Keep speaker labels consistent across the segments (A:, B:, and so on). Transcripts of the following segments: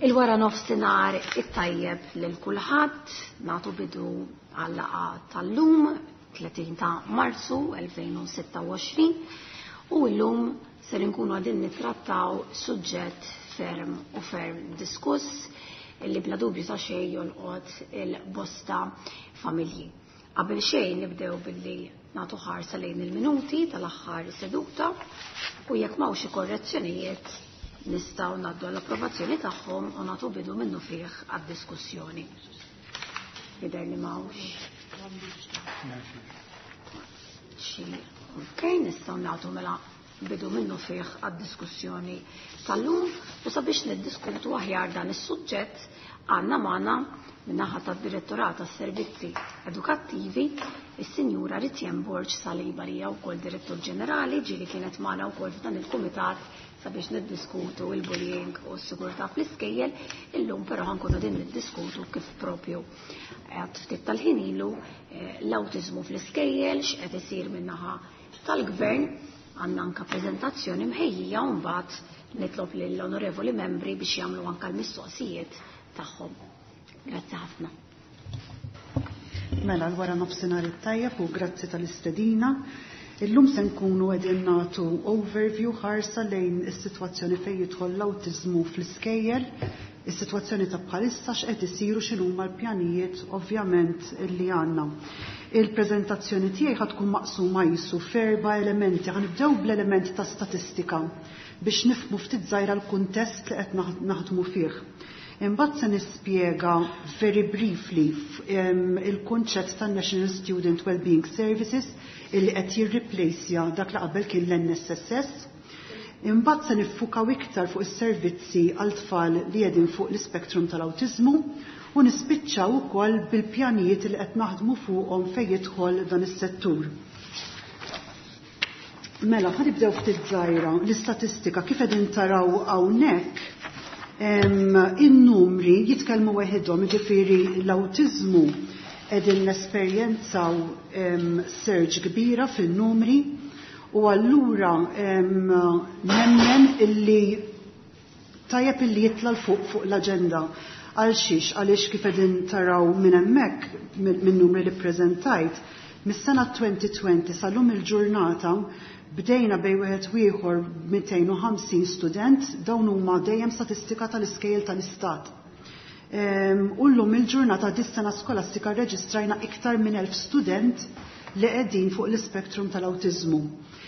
A: Il-wara nofsinhar it-tajjeb lil kulħadd nagħtu bidu għall-laqgħa tal-lum 30 ta' Marzu 2026 u llum ser inkunu għadin nittrattaw suġġett ferm diskuss illi bla dubju ta' xejn jolqot il-bosta familji. Qabel xejn nibdew billi nagħtu ħarsa lejn il-minuti tal-aħħar seduta u jekk m'hawn xi korrezzjonijiet nistgħu ngħaddu l-approvazzjoni tagħhom u nagħtu bidu minnu fih għad-diskussjoni. Jidher li m'hawnx. Okej, nistgħu nagħtu mela bidu minnu fih għad-diskussjoni tal-lum u sabiex niddiskutu aħjar dan is-suġġett għandna magħna min-naħa tad-Direttorat tas-Servizzi Edukattivi is-Sinjura Ritjen Borġ Saliba li hija wkoll Direttur Ġenerali ġieli kienet magħna wkoll f'dan il-kumitat sabiex niddiskutu il-bullying u s-sigurtà fl-iskejjel, illum però ħankunu din niddiskutu kif propju għad ftit tal-ħin ilu l-awtiżmu fl-iskejjel x'qed isir min-naħa tal-Gvern għandna anke preżentazzjoni mħejjija u mbagħad nitlob lill-onorevoli membri biex jagħmlu anke l-mistoqsijiet tagħhom. Grazzi ħafna.
B: Mela l-wara nofsinhar it-tajjeb u grazzi tal-istedina. Illum se nkunu qegħdin nagħtu overview ħarsa lejn is-sitwazzjoni fejn jidħol l-awtiżmu fl-iskejjel, is-sitwazzjoni ta' bħalissa x'qed isiru x'inhuma l-pjanijiet ovvjament li għandna. Il-preżentazzjoni tiegħi ħad tkun maqsuma jissu f'erba' elementi. Ħanibdew bl-element ta' statistika biex nifhmu ftit żgħira l-kuntest li qed naħdmu fih. Imbagħad se nispjega very briefly il-kunċett tan-National Student Wellbeing Services illi qed jirriplacja dak li qabel kien l-NSSS. Imbagħad se niffukaw iktar fuq is-servizzi għal tfal li qegħdin fuq l-ispektrum tal-awtiżmu u nispiċċaw ukoll bil-pjanijiet li qed naħdmu fuqhom fejn jidħol dan is-settur. Mela, ħanibdew ftit żgħira l-istatistika kif qegħdin taraw hawnhekk. In-numri jitkellmu weħidhom, jiġifieri l-awtiżmu qegħdin nesperjenzaw surge kbira fin-numri u allura nemmen illi tajjeb illi jitla fuq l-aġenda għal xiex għaliex kif qegħdin taraw minn hemmhekk min-numri li ppreżentajt mis-sena 2020 sal-lum il-ġurnata bdejna bej wieħed u ieħor 250 student, dawn huma dejjem statistika tal-iskejjel tal-istat. U llum il-ġurnata dis-sena skolastika rreġistrajna iktar minn 1000 student li qegħdin fuq l-ispektrum tal-awtiżmu.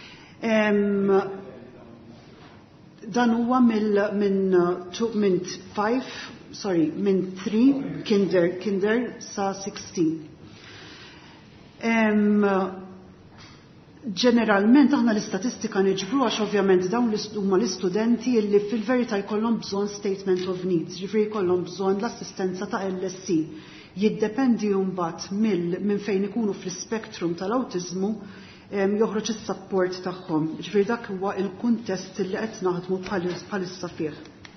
B: Dan huwa minn 3 kinder sa 16. Ġeneralment aħna l-istatistika niġbru għax ovvjament dawn huma l-istudenti li fil-verità jkollhom bżonn statement of needs, ġifieri jkollhom bżonn l-assistenza ta' LSC. Jiddependi mbagħad minn fejn ikunu fl-ispektrum tal-awtiżmu joħroġ is-support tagħhom. Ġifieri dak huwa l-kuntest li qed naħdmu bħalissa fih.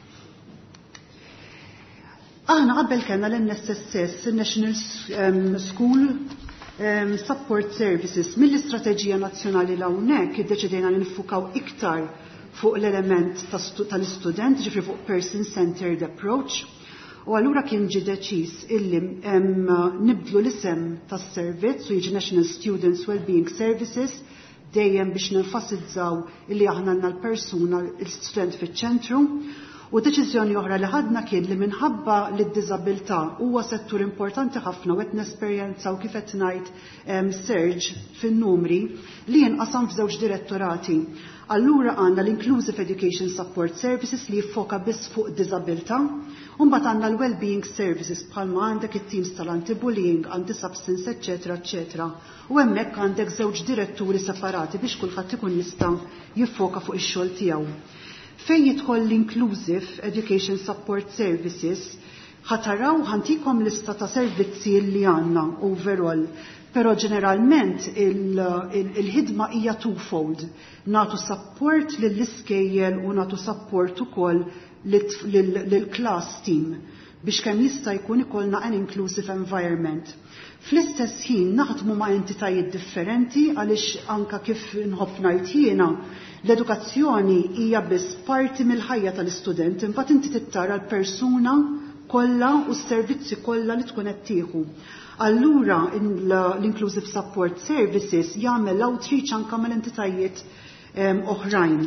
B: Aħna qabel kellna l-NSSS, il-National School Support Services, mill-istrateġija nazzjonali l-hawnhekk iddeċidejna li nifukaw iktar fuq l-element tal-istudent, ġifri fuq person-centered approach, u allura kien ġie deċiż illi nibdlu l-isem tas-servizz u jiġi National Students Wellbeing Services dejjem biex nenfasizzaw illi aħna għandna l-persuna l-student fiċ-ċentru. U deċiżjoni oħra li ħadna kien li minħabba li d-diżabilità huwa settur importanti ħafna u qed nesperjenzaw kif qed ngħid surge fin-numri li jinqasam f'żewġ direttorati. Allura għandna l-Inclusive Education Support Services li jiffoka biss fuq diżabilità, u mbagħad għandna l-Wellbeing Services bħalma għandek it-teams tal-anti-bullying, anti-substance, eċetera. U hemmhekk għandek żewġ diretturi separati biex kulħadd ikun jista' jiffoka fuq ix-xogħol tiegħu. Fejn jidħol l-Inclusive Education Support Services, ħataraw ħantikom lista ta' servizzi li għandna overall, però ġeneralment il-ħidma hija twofold. Nagħtu support lill-iskejjel u nagħtu support ukoll lill-class team. biex kemm jista' jkun ikollna an inclusive environment. Fl-istess ħin naħdmu ma' entitajiet differenti għaliex anka kif nħobb ngħid jiena l-edukazzjoni hija biss parti mill-ħajja tal-istudent, imbagħad inti tittara l-persuna kollha u s-servizzi kollha li tkun qed tieħu. Allura l-Inclusive Support Services jagħmel outreach anke mal-entitajiet oħrajn.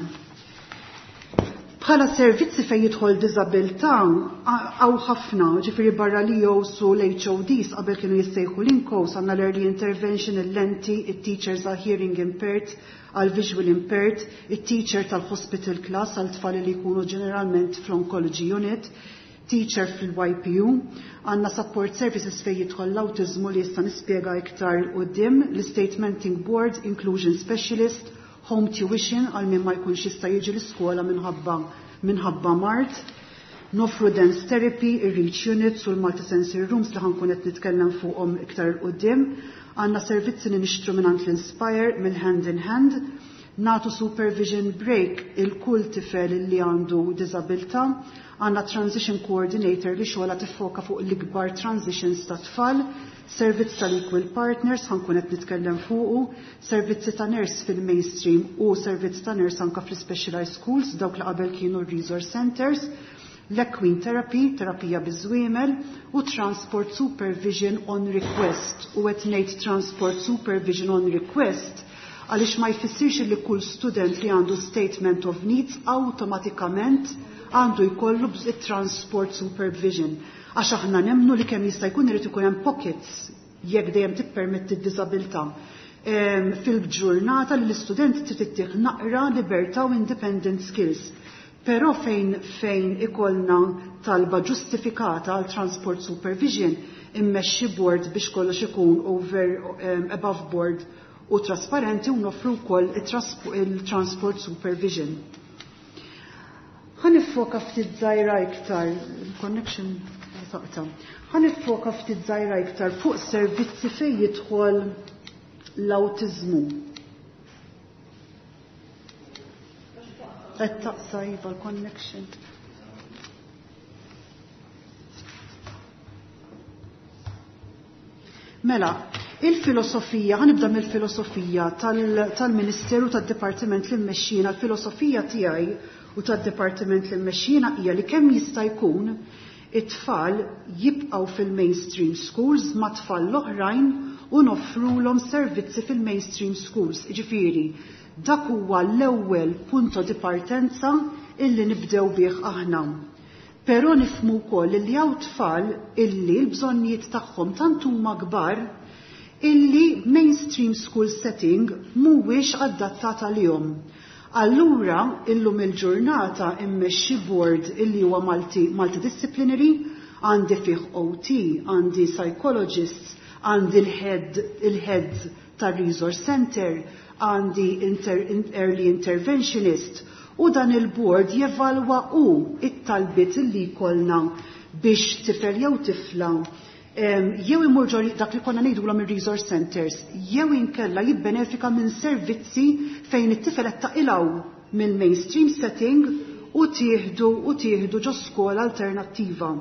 B: Bħala servizzi fejn jidħol diżabilità għaw ħafna, ġifieri barra l-EOs u l-HODs qabel kienu jissejħu l-INCOs għandna l-Early Intervention, il-lenti, it-teachers għal hearing impaired, għal visual impaired, it-teacher tal-hospital class għal tfal li jkunu ġeneralment fl-oncology unit, teacher fil-YPU, għandna support services fejn jidħol l-awtiżmu li jista' nispjega iktar quddiem, l-statementing board, inclusion specialist, home tuition għal min ma jkunx jista' jiġi l-iskola minħabba mart, nofru dance therapy, ir-reach units u l-multisensory rooms li ħankun qed nitkellem fuqhom iktar qudiem, għandna servizzi li nixtru mingħand l-Inspire minn hand in hand, nagħtu supervision break il-kull tifel li għandu diżabilità, għandna transition coordinator li xogħla tiffoka fuq l-ikbar transitions ta' tfal, servizz tal-Equal Partners ħankun qed nitkellem fuqu, servizzi ta' nurse fil-mainstream u servizz ta' nurse anke fl-specialized schools dawk li qabel kienu resource centers, l-equine therapy, terapija biż-żwiemel u transport supervision on request. U qed ngħid transport supervision on request għaliex ma jfissirx li kull student li għandu statement of needs awtomatikament għandu jkollu transport supervision. Għax aħna nemnu li kemm jista' jkun irid ikun hemm pockets jekk dejjem tippermetti d-diżabilità. Fil-ġurnata li l-istudent trid ittieħ naqra libertà u independent skills. Però fejn ikollna talba ġustifikata għal transport supervision immexxi board biex kollox ikun above board u trasparenti u noffru wkoll il-transport supervision. Ħanifoka ftit żgħira iktar connection taqta. Ħanifoka ftit żgħira iktar fuq servizzi fejn jidħol l-awtiżmu. Qed taqsa iva l-connection. Mela, il-filosofija, ħanibda mill-filosofija tal-Ministeru tad-Dipartiment li mmexxina, l-filosofija tiegħi u tad-Dipartiment li mmexxina hija li kemm jista' jkun it-tfal jibqgħu fil-mainstream schools ma' tfal l-oħrajn u noffrulhom servizzi fil-mainstream schools. Ġifieri, dak huwa l-ewwel punto di partenza illi nibdew bih aħna. Però nifhmu wkoll li hawn tfal illi l-bżonnijiet tagħhom tant huma kbar illi mainstream school setting mhuwiex adattat għalihom. Allura illum il-ġurnata immexxi board illi huwa multidisciplinary, għandi fih OT, għandi psychologists, għandi il-head tar-resource center, għandi early interventionist u dan il-board jevalwa it-talbiet illi jkollna biex tifel jew tifla jew imur dak li konna ngħidulhom ir-resource centers, jew inkella jibbenefika minn servizzi fejn it-tifel qed taqilgħu mill-mainstream setting u tieħdu ġo skola alternattiva.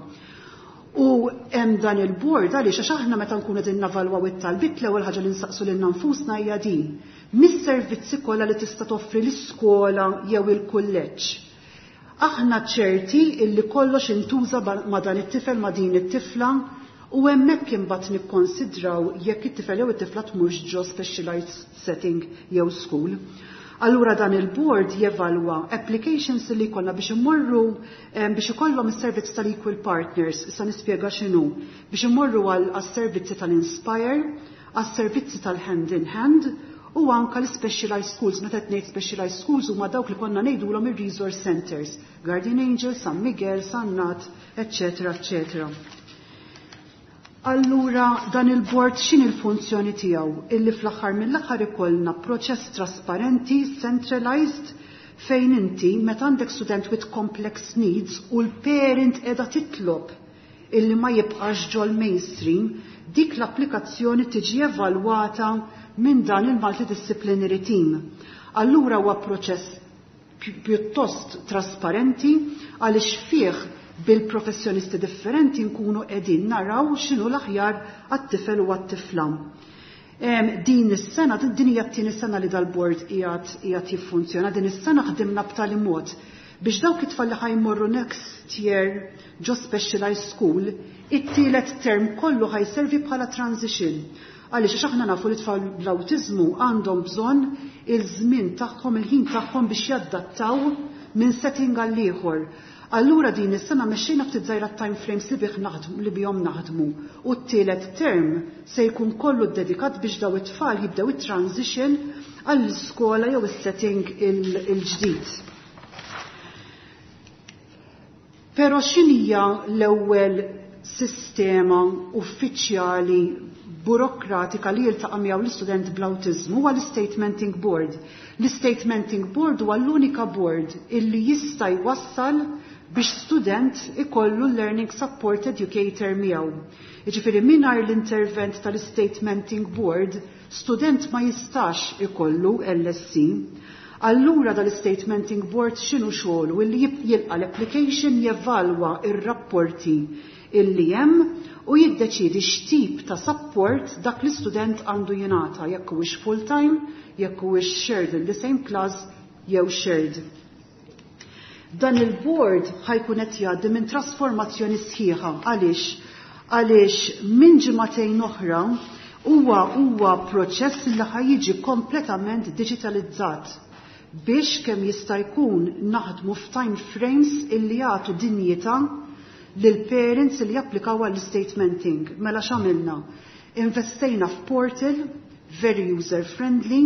B: U hemm dan il-bord għaliex għax aħna meta nkunu qegħdin navalwaw it-talbiet l-ewwel ħaġa li nsaqsu lil nfusna hija din. Mis-servizzi kollha li tista' toffri l-iskola jew il-kulleġġ. Aħna ċerti illi kollox intuża ma' dan it-tifel ma' din it-tifla u hemmhekk imbagħad nikkonsidraw jekk it-tifel jew it-tifla tmurx ġo specialized setting jew school. Allura dan il-board jevalwa applications li jkollna biex imorru biex ikollhom is-servizz tal-Equal Partners, issa nispjega x'inhu, biex imorru għas-servizzi tal-Inspire, għas-servizzi tal-Hand in Hand u anke l-specialized schools. Meta qed ngħid specialized schools huma dawk li konna ngħidulhom ir-resource centers, Guardian Angel, San Miguel, San Nat, eċċetera, eċċetera. Allura dan il-board x'in il-funzjoni tiegħu illi fl-aħħar mill-aħħar ikollna proċess trasparenti, centralized fejn inti meta għandek student with complex needs u l-parent qiegħda titlob illi ma jibqax ġol mainstream, dik l-applikazzjoni tiġi evalwata minn dan il-multidisciplinary team. Allura huwa proċess pjuttost trasparenti għaliex fih bil-professjonisti differenti nkunu qegħdin naraw x'inhu l-aħjar għat-tifel u għat-tifla. Din is-sena, din hija t-tieni sena li dal-bord qiegħed jiffunzjona, din is-sena ħdimna b'tali mod biex dawk it-tfal li ħajmorru next year ġo specialized school, it-tielet term kollu ħajservi bħala transition. Għaliex aħna nafu li tfal bl-awtiżmu għandhom bżonn il-żmien tagħhom, il-ħin tagħhom biex jaddattaw minn setting għal ieħor. Allura din is-sena mexxejna ftit żgħira time frames li bihom naħdmu u t-tielet term se jkun kollu dedikat biex daw it-tfal jibdew it-transition għall-iskola jew is-setting il-ġdid. Però x'inhija l-ewwel sistema uffiċjali burokratika li jiltaqa' miegħu l-istudent bl-awtiżmu huwa l-Statementing Board. L-Statementing Board huwa l-unika board illi jista' jwassal biex student ikollu learning support educator miegħu. Jiġifieri mingħajr l-intervent tal-Statementing Board, student ma jistax ikollu LSC. Allura dal-Statementing Board x'inhu xogħlu illi jilqa' l-application jevalwa ir-rapporti illi hemm u jiddeċiedi x'tip ta' support dak l-istudent għandu jingħata, jekk huwiex full time, jekk huwiex shared in the same class jew shared. Dan il-board ħajkun qed jgħaddi minn trasformazzjoni sħiħa għaliex minn ġimagħtejn oħra huwa proċess li ħajjiġi kompletament digitalizzat biex kemm jista' jkun naħdmu f'time frames illi jagħtu dinjità lill-parents li japplikaw għall-statementing. Mela x'għamilna? Investejna f'portal very user friendly,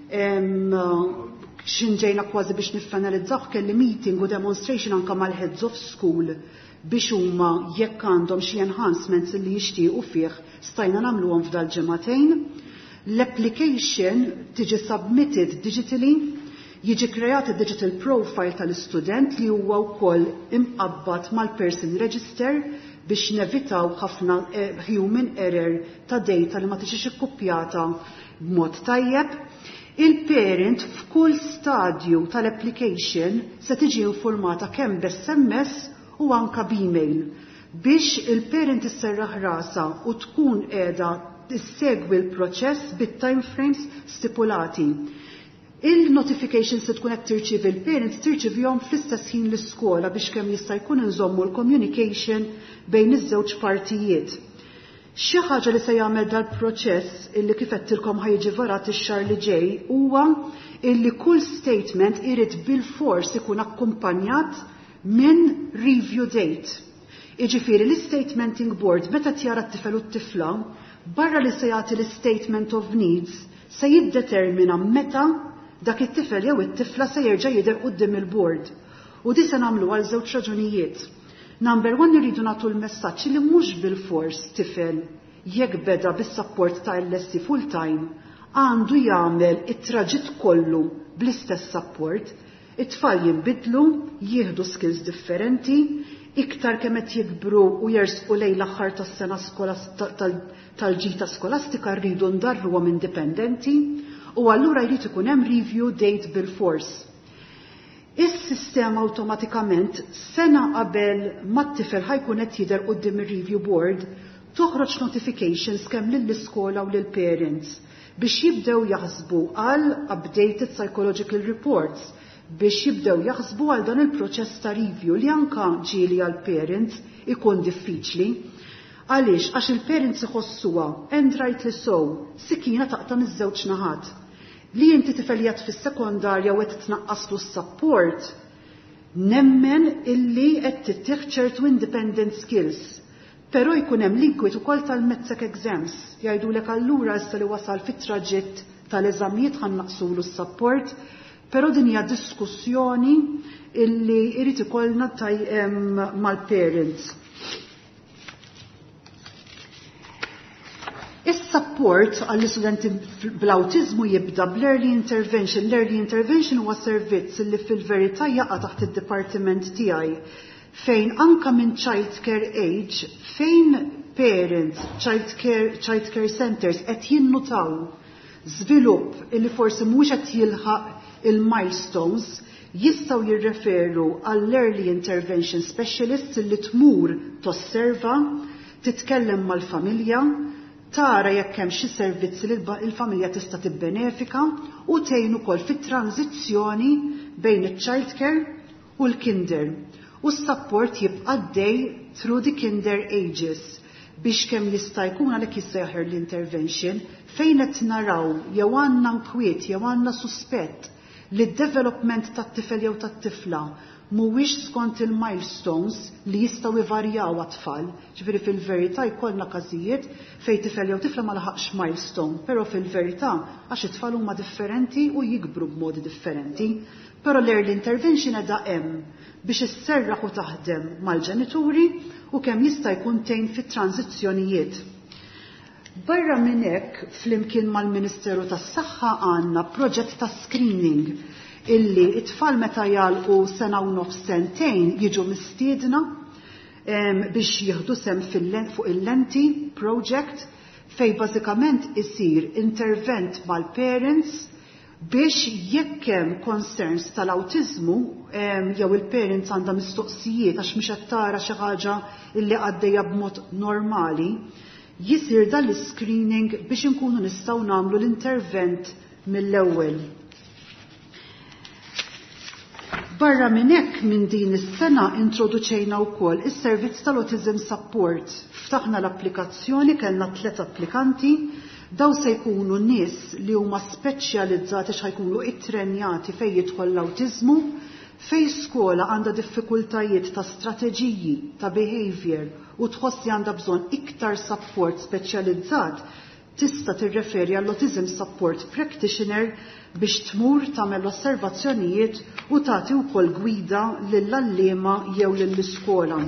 B: xinġejna kważi biex niffinalizzaw kelli meeting u demonstration anke mal-heads of school biex huma jekk għandhom xi enhancements li jixtiequ fih stajna nagħmluhom f'dal ġimagħtejn. L-application tiġi submitted digitally, jiġi kreat digital profile tal-istudent li huwa wkoll imqabbad mal-person register biex nevitaw ħafna human error ta' data li ma tiġix ikkupjata b'mod tajjeb. Il-parent f'kull stadju tal-application se tiġi informata kemm b'SMS u anka b'email biex il-parent isserraħ rasa u tkun qiegħda tissegwi l-proċess bit-time frames stipulati. Il-notifications se tkun qed tirċievi l-parents tirċivihom fl-istess ħin l-iskola biex kemm jista' jkun inżommu l-communication bejn iż-żewġ partijiet. Xi ħaġa li se jagħmel dal-proċess illi kif qedtilkom ħajġi varat ix-xahar li ġej huwa illi kull statement irid bil-fors ikun akkumpanjat minn review date. Jiġifieri l-Statementing Board meta tjara t-tifel u t-tifla barra li se jagħti l-Statement of Needs se jiddetermina meta dak it-tifel jew it-tifla se jerġa' jidher quddiem il-board. U di se nagħmlu għal żewġ raġunijiet. Number 1 irridu nagħtu l-messaġġ li mhux bil-fors tifel jekk beda bis-sapport ta' LSC full time għandu jagħmel it-traġitt kollu bl-istess sapport, it-tfal jinbidlu, jieħdu skills differenti, iktar kemm qed jikbru u jersqu lejn l-aħħar tas-sena tal-ġita skolastika rridu ndarruhom indipendenti u allura jrid ikun hemm review date bil-fors. Is-sistema awtomatikament sena qabel mat-tifel ħajkun qed jidher quddiem ir-review board toħroġ notifications kemm lill-iskola u lill-parents biex jibdew jaħsbu għal updated psychological reports biex jibdew jaħsbu għal dan il-proċess ta' review li anka ġieli għal parents ikun diffiċli. Għaliex għax il-parents iħossuha and rightly so, sikina taqta' miż-żewġ naħat. Li inti tifel jgħid fis-sekondarja u qed tnaqqaslu s-support, nemmen illi qed tittieħ ċertu independent skills. Però jkun hemm l-inkwiet ukoll tal-metzek exams. Jgħidulek allura issa li wasal fit-traġitt tal-eżamijiet ħannaqsulu s-support, però din hija diskussjoni illi jrid ikollna mal-parents. Is-support għall-istudenti bl-awtiżmu jibda bl-early intervention. L-early intervention huwa servizz li fil-verità jaqa' taħt id-dipartiment tiegħi fejn anka minn child care age, fejn parents, child care centers qed jinnutaw żvilupp li forsi mhux qed jilħaq il-milestones jistgħu jirreferu għall-Early Intervention Specialist li tmur tosserva, titkellem mal-familja, tara jekk hemm xi servizzi li l-familja tista' tibbenefika u tgħin ukoll fit-tranzizzjoni bejn iċ-child care u l-kinder. U s-support jibqa' għaddej through the kinder ages biex kemm jista' jkun għalhekk jissejħer l-intervention fejn qed naraw jew għandna nkwiet jew għandna suspett li d-development tat-tifel jew tat-tifla mhuwiex skont il-milestones li jistgħu ivarjaw għat-tfal. Ġifieri fil-verità jkollna każijiet fejn tifel jew tifla ma laħaqx milestone, però fil-verità għax it-tfal huma differenti u jikbru b'modi differenti. Però l-early intervention qiegħda hemm biex isserraħ u taħdem mal-ġenituri u kemm jista' jkun tgħin fit-tranzizzjonijiet. Barra minn hekk, flimkien mal-Ministeru tas-Saħħa għandna proġett ta' screening illi it-tfal meta jgħalqu sena u nofs sentejn jiġu mistiedna biex jieħdu sem fuq il-lenti project fej bażikament isir intervent mal-parents biex jekk hemm concerns tal-awtiżmu jew il-parents għandha mistoqsijiet għax mhix qed tara xi ħaġa illi għaddejja b'mod normali, jisir dal-screening biex inkunu nistgħu nagħmlu l-intervent mill-ewwel. Barra minn hekk minn din is-sena introduċejna wkoll is-servizz tal-Autism Support. Ftaħna l-applikazzjoni kellna 3 applikanti, daw se jkunu nies li huma speċjalizzati x'ħajkunu ittrenjati fejn jidħol l-awtiżmu, fejn skola għandha diffikultajiet ta' strateġiji ta' behavior u tħossi għandha bżonn iktar support speċjalizzat, tista' tirreferi għall-Autism Support Practitioner biex tmur tagħmel osservazzjonijiet u tagħti wkoll gwida lill-allima jew lill-iskola.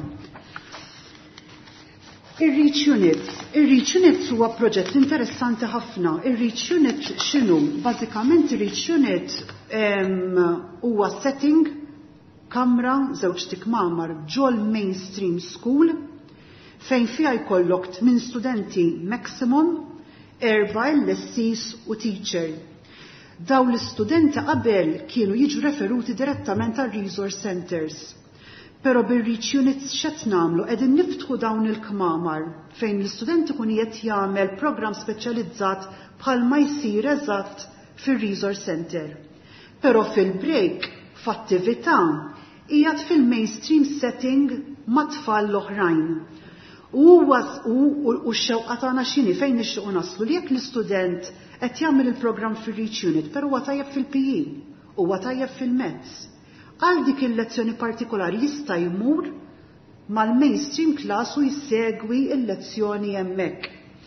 B: Ir-Reach Units. Ir-Reach Units huwa proġett interessanti ħafna. Ir-Reach Unit x'inhu? Bażikament ir-Reach Unit huwa setting kamra żewġ tikmamar ġol mainstream school fejn fiha jkollok 8 studenti maximum, 4 LSCs u teacher. Daw l-istudenti qabel kienu jiġu referuti direttament għal resource centers. Pero bir-Reach Units x'qed nagħmlu qegħdin niftħu dawn il-kmamar fejn l-istudenti kun qed jagħmel programm speċjalizzat bħalma jsir eżatt fir-resource center. Però fil-break f'attività qiegħed fil-mainstream setting ma' tfal l-oħrajn. U x-xewqa tagħna x'inhi fejn nixtiequ naslu li jekk l-istudent qed jagħmel il-programm fir-Reach Unit, però huwa tajjeb fil-PE, huwa tajjeb fil-Mezz. Għal dik il-lezzjoni partikolari jista' jmur mal-mainstream class u jissegwi il-lezzjoni hemmhekk.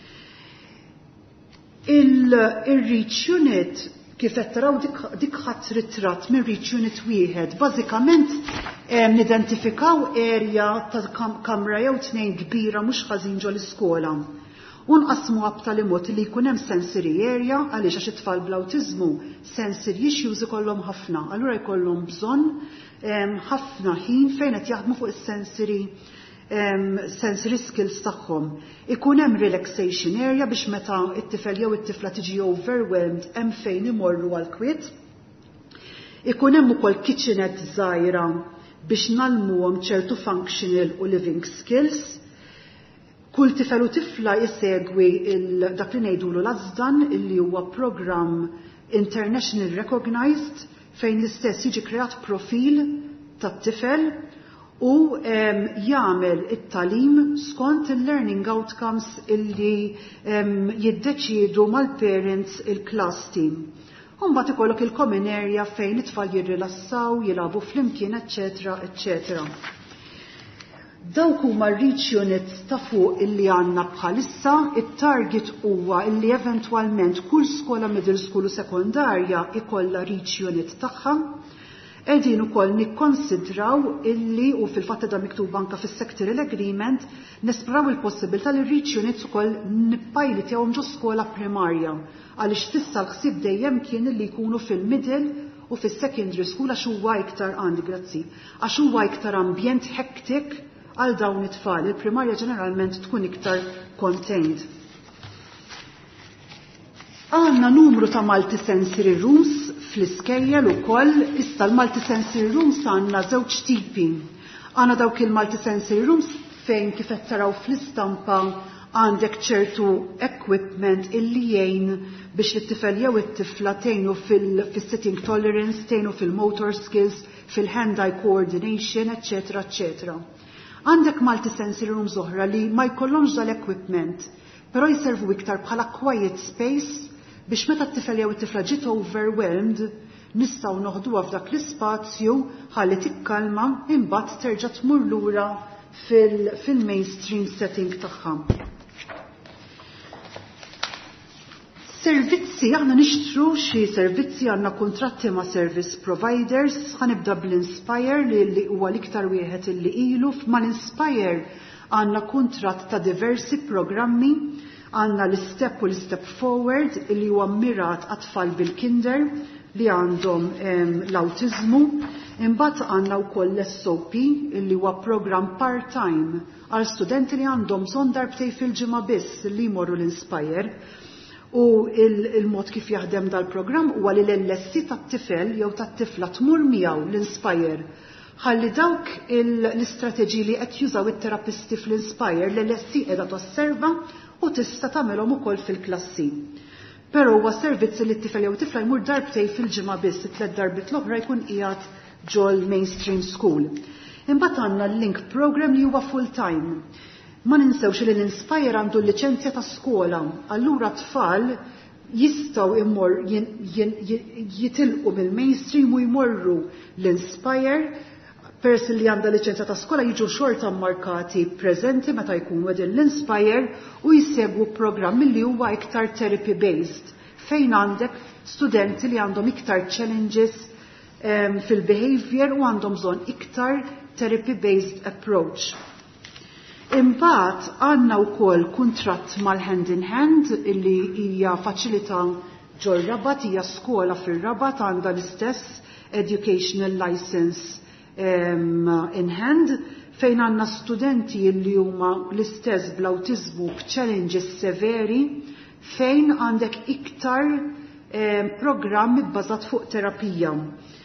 B: Il-Reach Unit kif qed taraw dik ħadd ritratt minn Reach Unit wieħed, bażikament nidentifikaw area ta' kamra jew 2 kbira mhux ħażin ġol iskola. U nqasmu b'tali mod li jkun hemm sensory area għaliex għax it-tfal bl-awtiżmu sensory issues ikollhom ħafna. Allura jkollhom bżonn ħafna ħin fejn qed jaħdmu fuq is-sensory skills tagħhom. Ikun hemm relaxation area biex meta t-tifel jew it-tifla tiġi overwhelmed hemm fejn imorru għal kwiet. Ikun hemm ukoll kitchenette żgħira biex nagħlmuhom ċertu functional u living skills. Kull tifel u tifla jissegwi dak li ngħidulu l-Azdan illi huwa programm international recognized fejn l-istess jiġi kreat profil tat-tifel u jagħmel it-talim skont il-learning outcomes illi jiddeċiedu mal-parents il-class team. Mbagħad ikollok il-common area fejn it-tfal jirrilassaw, jilagħbu flimkien, eċċetera, eċċetera. Dawk huma Reach Units ta' fuq illi għandna bħalissa, it-target huwa illi eventwalment kull skola middle school u sekondarja ikollha Reach Unit tagħha. Qegħdin ukoll nikkonsidraw illi u fil-fatt da miktub anke fis-sectoral agreement nesploraw il-possibilità li Reach Units ukoll nippajlitjawhom ġo skola primarja għaliex tista' l-ħsieb dejjem kien illi jkunu fil-middle u fis-secondary school għax huwa iktar għax huwa iktar ambjent hectic għal dawn it-tfal. Il-primarja ġeneralment tkun iktar contained. Għandna numru ta' multisensory rooms fl-iskejjel ukoll. Issa l-multisensory rooms għandna żewġ tipi. Għandna dawk il-multisensory rooms fejn kif qed taraw fl-istampa għandek ċertu equipment illi jgħin biex it-tifel jew it-tifla tgħinu fil-sitting tolerance, tgħinu fil-motor skills, fil-hand-eye coordination, etc. etc. Għandek multisensory rooms oħra li ma jkollhomx dal-equipment, però jservu iktar bħala quiet space biex meta t-tifel jew it-tifla ġiet overwhelmed nistgħu noħduha f'dak l-ispazju ħalli tikkalma imbagħad terġa' tmur lura fil-mainstream setting tagħha. Servizzi, aħna nixtru xi servizzi għandna kuntratti ma' service providers, ħanibda bl-Inspire li huwa l-iktar wieħed illi ilu. Mal-Inspire għandna kuntratt ta' diversi programmi, għandna l-Step u l-Step Forward li huwa mirat għat-tfal bil-kinder li għandhom l-awtiżmu. Imbagħad għandna wkoll l-SOP li huwa programm part-time għal studenti li għandhom bżonn darbtej fil-ġimgħa biss li jmorru l-Inspire. U il-mod kif jaħdem dal-programm huwa li l-LSC tat-tifel jew tat-tifla tmur miegħu l-Inspire. Ħalli dawk l-istrateġiji li qed jużaw it-terapisti fl-Inspire l-LSC qiegħda tosserva u tista' tagħmelhom ukoll fil-klassi. Però huwa servizz li t-tifel jew tifla jmur darbtej fil-ġimgħa biss, it-tliet darbit l-oħra jkun qiegħed ġol mainstream school. Imbagħad għandna l-link program li huwa full-time. Ma ninsewx li l-Inspire għandu l-liċenzja ta' skola, allura tfal jistgħu jitilqu mill-mainstream u jmorru l-Inspire. Persi li għandha liċenzja ta' skola jiġu xorta markati preżenti meta jkunu qegħdin l-Inspire u jsegwu programm li huwa iktar therapy based fejn għandek studenti li għandhom iktar challenges fil-behavior u għandhom bżonn iktar therapy based approach. Imbagħad għandna wkoll kuntratt mal-Hand in Hand illi hija faċilità ġol Rabat, hija skola fir-Rabat għandha l-istess educational license in hand fejn għandna studenti li huma l-istess bl-awtiżmu b'challenges severi fejn għandek iktar programm bbażat fuq terapija.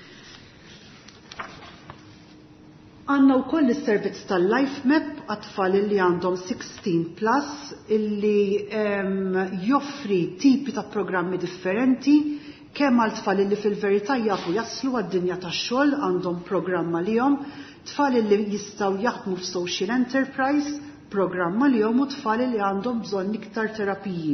B: Għandna wkoll is-servizz tal-Life Map għat-tfal li għandhom 16+ illi joffri tipi ta' programmi differenti kemm għal tfal li fil-verità jafu jaslu għad-dinja tax-xogħol għandhom programma lihom, tfal li jistgħu jaħdmu f'social enterprise programma lihom u tfal li għandhom bżonn iktar terapiji.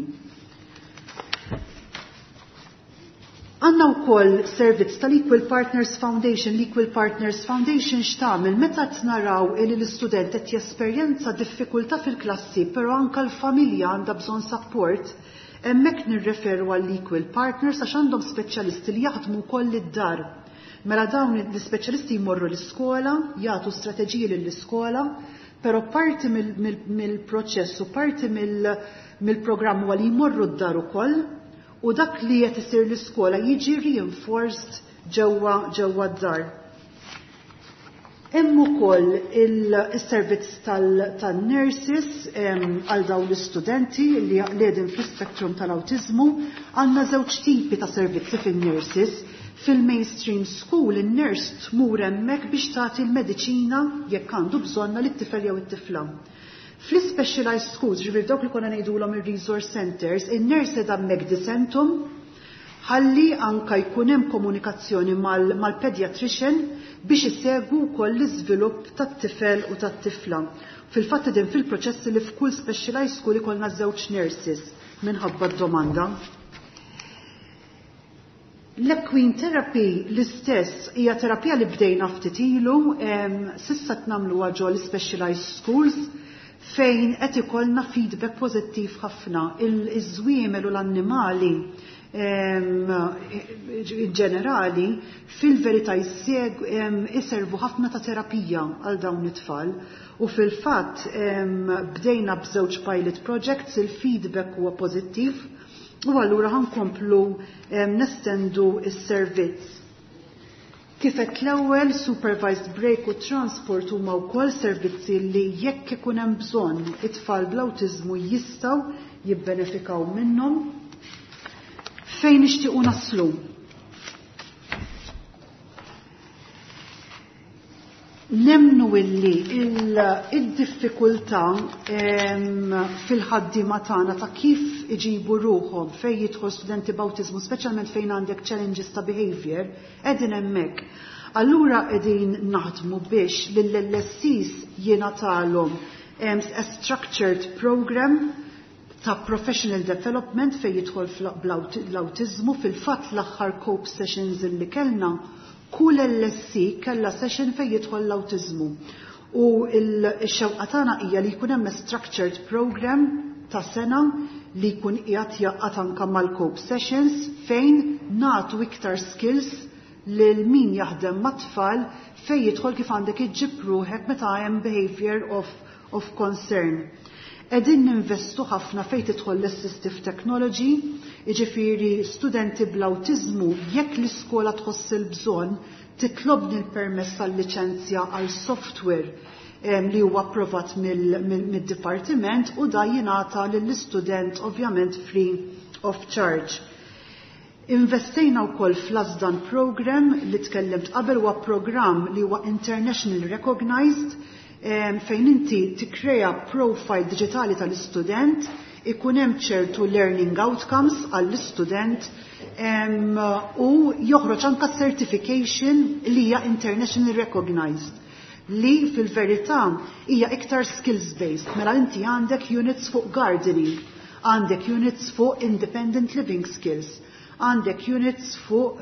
B: Għandna wkoll servizz tal-Equal Partners Foundation. L-Equal Partners Foundation x'tagħmel meta naraw li l-istudent qed jesperjenza diffikultà fil-klassi, però anke l-familja għandha bżonn support. Hemmhekk nirreferu għall-Equal Partners għax għandhom speċjalisti li jaħdmu wkoll id-dar. Mela dawn l-ispeċjalisti jmorru l-iskola, jagħtu strateġiji lill-iskola, però parti mill-proċess u parti mill-programm huwa li jmorru d-dar ukoll u dak li qed isir l-iskola jiġi reinforced ġewwa d-dar. Hemm ukoll is-servizz tan-nurses għal dawn l-istudenti li qegħdin fl-spektrum tal-awtiżmu. Għandna żewġ tipi ta' servizzi fin-nurses. Fil-mainstream school in-nurse tmur hemmhekk biex tagħti l-mediċina jekk għandu bżonna lit-tifel jew it-tifla. Fl-specialized schools, ġifir dawk li konna ngħidulhom ir-resource centers, in-nurse qiegħda hemmhekk disentum ħalli anke jkun hemm komunikazzjoni mal-pediatrician biex isegwu wkoll l-iżvilupp tat-tifel u tat-tifla. Fil-fatt din fil-proċessi li f'kull specialized school ikollna żewġ nurses minħabba d-domanda. L-equine therapy l-istess hija terapija li bdejna ftit ilu, s'issa tnamluha ġol specialized schools fejn qed ikollna feedback pożittiv ħafna. Iż-żwiemel u l-annimali ġenerali fil-verità iservu ħafna ta' terapija għal dawn it-tfal u fil-fatt bdejna b'żewġ pilot projects, il-feedback huwa pożittiv u allura ħankomplu nestendu is-servizz. Kif qed l-ewwel supervised break u transport huma wkoll servizzi li jekk ikun hemm bżonn it-tfal bl-awtiżmu jistgħu jibbenefikaw minnhom fejn nixtiequ naslu. nemnu illi il-diffikultà fil-ħaddiema tagħna ta' kif iġibu ruħhom fejn jidħol studenti b'awtiżmu, speċjalment fejn għandek challenges ta' behavior, qegħdin hemmhekk. Allura qegħdin naħdmu biex lill-LSCs jingħatalhom a structured program ta' professional development fejn jidħol l-awtiżmu. Fil-fatt l-aħħar cope sessions li kellna, kull LSC kellha session fejn jidħol l-awtiżmu. U x-xewqa tagħna hija li jkun hemm structured program ta' sena li jkun qiegħed jaqgħad anke mal-cope sessions fejn nagħtu iktar skills lil min jaħdem mat-tfal fejn jidħol kif għandek iġġib ruħek meta hemm behavior of concern. Qegħdin ninvestu ħafna fejn tidħol l-assistive technology, jiġifieri studenti bl-awtiżmu jekk l-iskola tħoss il-bżonn titlobni l-permess tal-liċenzja għal software li huwa approvat mid-dipartiment u da jingħata lill-istudent ovvjament free of charge. Investejna wkoll fl-Asdan program li tkellimt qabel, huwa programm li huwa internationally recognized fejn inti tikkrea profile digitali tal-istudent, ikun hemm ċertu learning outcomes għall-istudent u joħroġ anke certification li hija internationally recognized li fil-verità hija iktar skills based. Mela inti għandek units fuq gardening, għandek units fuq independent living skills, għandek units fuq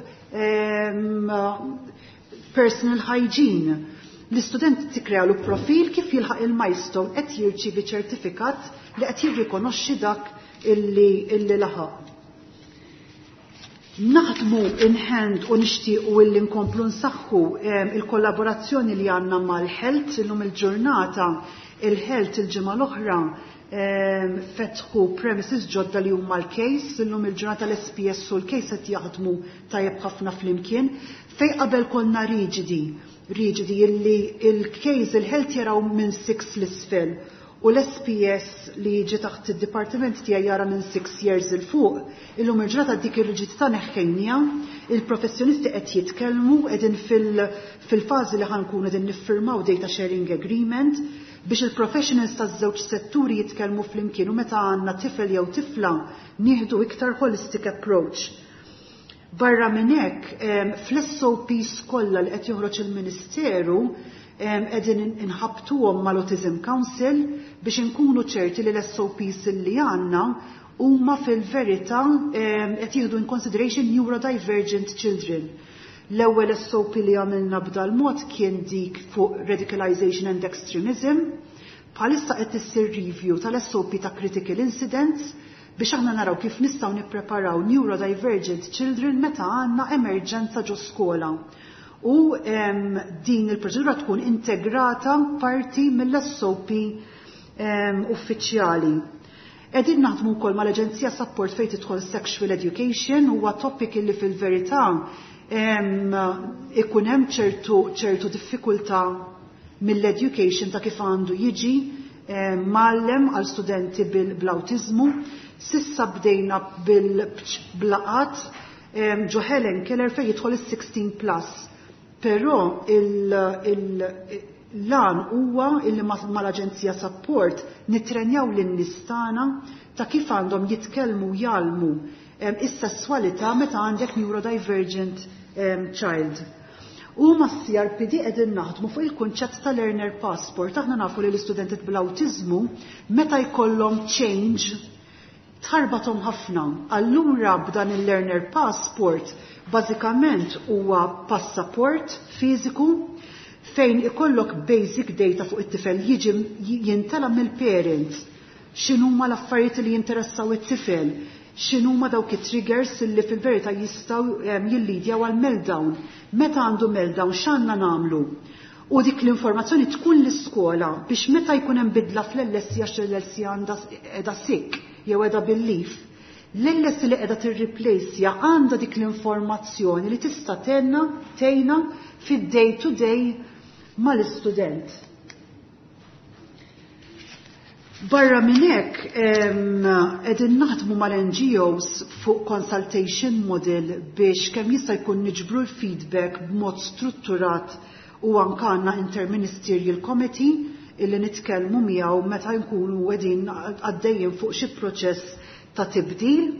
B: personal hygiene. L-istudent tikkrealu profil kif jilħaq il-milestone qed jirċievi ċertifikat li qed jirrikonoxxi dak illi laħaq. Naħdmu in hand u nixtiequ illi nkomplu nsaħħu il-kollaborazzjoni li għandna mal-Health illum il-ġurnata. Il-Health il-ġimgħa l-oħra fetħu premises ġodda li huma l-case, illum il-ġurnata l-SPS u l-case qed jaħdmu tajjeb ħafna flimkien fejn qabel konna riġidi illi il-case il-Health jaraw minn 6 l-isfel u l-SPS li jiġi taħt id-dipartiment tiegħi jara minn 6 years il fuq. Illum il-ġurnata dik ir-riġidità neħħejnija, il-professjonisti qed jitkellmu qegħdin fil-fażi li ħankunu qegħdin niffirmaw data sharing agreement biex il-professionals taż-żewġ setturi jitkellmu flimkien u meta għandna tifel jew tifla nieħdu iktar holistic approach. Barra minn hekk, fl-SOPs kollha li qed joħroġ il-Ministeru qegħdin inħabtuhom mal-Autism Council biex inkunu ċerti li l-SOPs li għandna huma fil-verità qed jieħdu in consideration neurodivergent children. L-ewwel SOP li għamilna b'dal mod kien dik fuq radicalization and extremism. Bħalissa qed issir review tal-SOP ta' critical incidents biex aħna naraw kif nistgħu nippreparaw neurodivergent children meta għandna emerġenza ġo skola. U din il-proċedura tkun integrata parti mill-SOP uffiċjali. Qegħdin naħdmu wkoll mal-Aġenzija Support fejn tidħol Sexual Education, huwa topic li fil-verità ikun hemm ċertu diffikultà mill-education ta' kif għandu jiġi mallem għal studenti bl-awtiżmu. Sissa bdejna bil-blaqat ġo Helen Keller fejn jidħol is-16 plus. Però l-lan huwa illi mal-Aġenzija Support nitrenjaw lin-nies tagħna ta' kif għandhom jitkellmu jalmu is-sesswalità meta għandek neurodivergent child. U ma' CRPD qegħdin naħdmu fuq il-kunċett ta' learner passport. Aħna nafu li l-istudenti bl-awtiżmu meta jkollhom change tħarbathom ħafna. Allura b'dan il-learner passport bażikament huwa passaport fiżiku fejn ikollok basic data fuq it-tifel jiġi jintela mill-parents x'inhuma l-affarijiet li jinteressaw it-tifel, x'inhuma dawk it-triggers li fil-verità jistgħu jillidjaw għal meltdown. Meta għandu meltdown x'għandna nagħmlu? U dik l-informazzjoni tkun l-iskola biex meta jkun hemm bidla fl-LSI għax l-LSI għandha qiegħda sick jew qiegħda bil-lif, l-LSI li qiegħda tirriplacja għandha dik l-informazzjoni li tista' tgħinha fid-day to day mal-istudent. Barra minn hekk qegħdin naħdmu mal-NGOs fuq consultation model biex kemm jista' jkun niġbru l-feedback b'mod strutturat u anke għandna Interministerial Committee illi nitkellmu miegħu meta nkunu qegħdin għaddejjin fuq xi proċess ta' tibdil.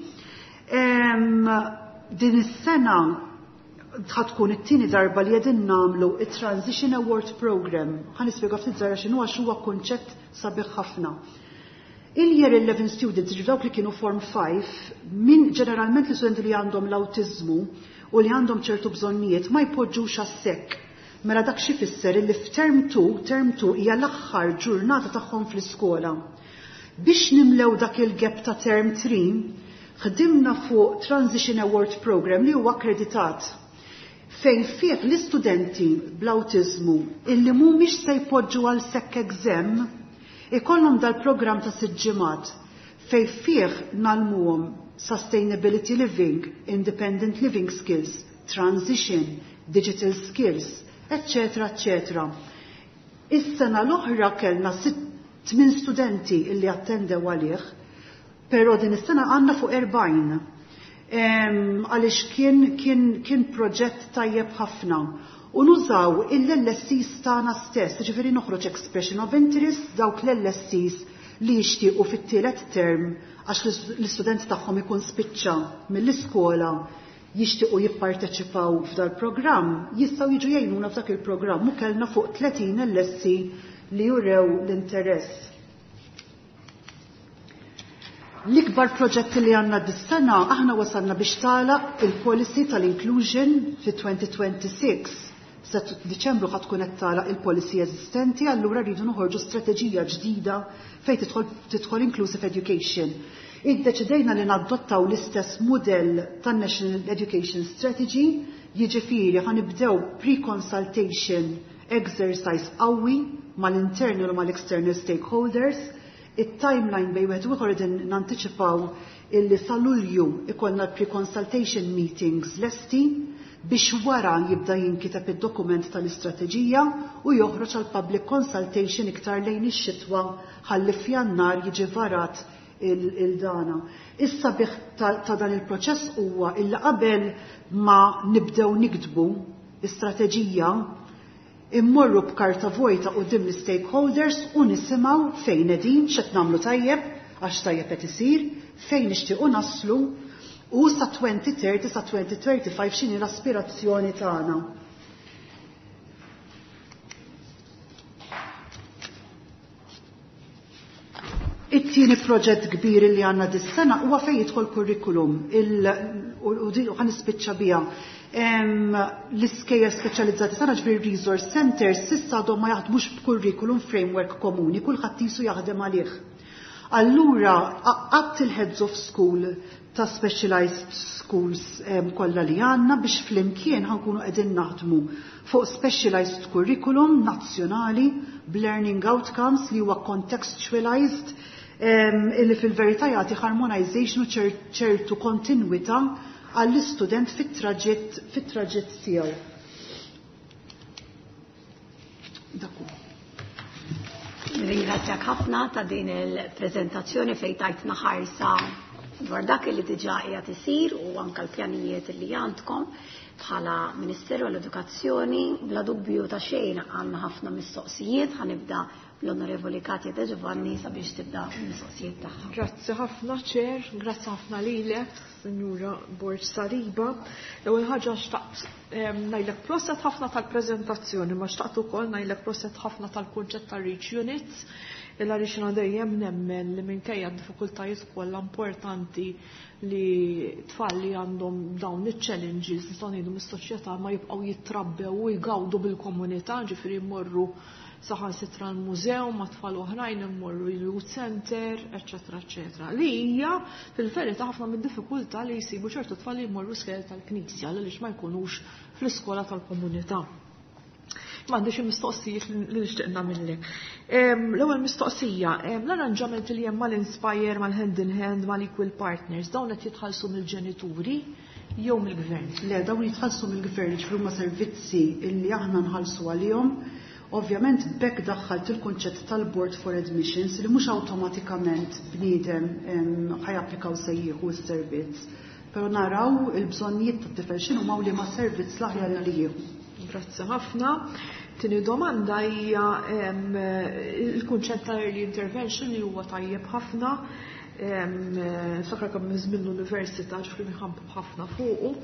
B: Din is-sena tkun it-tieni darba li qegħdin nagħmlu it-Transition Award Program. Ħanispjega ftit żgħira x'inhu għax huwa kunċett sabiħ ħafna. Il-year 11 students, dawk li kienu Form 5, min ġeneralment li studenti li għandhom l-awtiżmu u li għandhom ċertu bżonnijiet ma jpoġġux għas-sekk. Mela dak xi fisser li f'term 2 hija l-aħħar ġurnata tagħhom fl-iskola. Biex nimlew dak il-gap ta' term 3, ħdimna fuq Transition Award Program li huwa akkreditat fejn fih l-istudenti bl-awtiżmu illi mhumiex se jpoġġu għal sekk exam ikollhom dal-programm ta' 6 ġimgħat fejn fih nagħlmuhom sustainability living, independent living skills, transition, digital skills, etc. etc. Is-sena l-oħra kellna 8 studenti illi attendew għalih, però din is-sena għandna fuq 40. Għaliex kien proġett tajjeb ħafna. U nużaw il-LSCs tagħna stess, ġifieri noħroġ expression of interest dawk l-LSCs li jixtiequ fit-tielet term għax l-istudent tagħhom ikun spiċċa mill-iskola jixtiequ jipparteċipaw f'dal-programm, jistgħu jiġu jgħinuna f'dak il-programm u kellna fuq 30 LSC li jurew l-interess. L-ikbar proġetti li għandna dis-sena aħna wasalna biex tagħlaq il-policy tal-inclusion fi-2026. F'Diċembru ħad tkun qed tagħlaq il-policy eżistenti, allura rridu noħorġu strateġija ġdida fejn tidħol inclusive education. Iddeċidejna li nadottaw l-istess mudell tan-National Education Strategy, jiġifieri ħanibdew pre-consultation exercise qawwi mal-internal u mal-external stakeholders. It-timeline bejn wieħed u ieħor qegħdin nantiċipaw illi sa Lulju ikollna pre-consultation meetings lesti biex wara jibda jinkiteb id-dokument tal-istrateġija u joħroġ għal public consultation iktar lejn ix-xitwa ħalli f'Jannar jiġi varat il-dana. Issa bih ta' dan il-proċess huwa illa qabel ma nibdew nikdbu istrateġija immorru b'karta vojta quddiem l-stakeholders u nisimgħu fejn qegħdin x'qed nagħmlu tajjeb għax tajjeb qed isir, fejn nixtiequ naslu u sa 2030 sa 2035 x'inhi l-aspirazzjoni tagħna. It-tieni proġett kbir li għandna dis-sena huwa fejn jidħol kurrikulum u ħanispiċċa biha. L-iskejjer speċjalizzati tagħna ġifieri resource centers s'issa għadhom ma jaħdmux b'kurriculum framework komuni, kulħadd qisu jaħdem għalih. Allura qatt il-heads of school ta' specialized schools kollha li għandna biex flimkien ħankunu qegħdin naħdmu fuq specialized curriculum nazzjonali b'learning outcomes li huwa contextualized illi fil-verità jagħti harmonization u ċertu kontinwità għall-istudent fit-traġett tiegħu.
A: Ringrazzjak ħafna ta' din il-preżentazzjoni fejn tajtna ħarsa dwar dak li diġà qiegħed isir u anke l-pjanijiet li għandkom bħala Ministeru għall-Edukazzjoni. Bla dubju ta' xejn għandna ħafna mistoqsijiet, ħanibda l-Onorevoli Katja De Giovanni sabiex tibda l-mistoqsijiet tagħha.
C: Grazzi ħafna ċer, grazzi ħafna lilek, Sinjura Borġ Sariba. L-ewwel ħaġa xtaqt ngħidlek proset ħafna tal-preżentazzjoni, ma xtaqt ukoll ngħidlek proset ħafna tal-kunċett tar-reach units. Il-għalix dejjem nemmen li minkejja d-diffikultajiet kollha importanti li tfal li għandhom dawn il-challenges nistgħu ngħidu mis-soċjetà ma jibqgħu jittrabbew u jgawdu bil-komunità, ġifieri jmorru saħansitra l-mużew ma' tfal oħrajn, immorru l-youth center, eċetera, eċetera. Li hija fil-verità ħafna mid-diffikultà li jsibu ċertu tfal li jmorru skeda tal-Knisja għaliex ma jkunux fl-iskola tal-komunità. M'għandix il-mistoqsijiet li nixtieq nagħmellek. L-ewwel mistoqsija, l-arranġament li hemm mal-Inspire, mal-Hand in Hand, mal-Equal Partners, dawn qed jitħallsu mill-ġenituri jew mill-gvern?
B: Le, dawn jitħallsu mill-gvern ġifieri huma servizzi li aħna nħallsu għalihom. Ovvjament bekk daħħalt il-kunċett tal-Board for Admissions li mhux awtomatikament bniedem ħajapplikaw se jieħu s-servizz. Però naraw il-bżonnijiet tat-tifel x'inhuma u liema servizz l-aħjar li jieħu.
C: Grazzi ħafna. Tini domanda hija il-kunċett ta' early intervention li huwa tajjeb ħafna. Sakra kemm żmien l-università ġifri minħabb ħafna fuqu.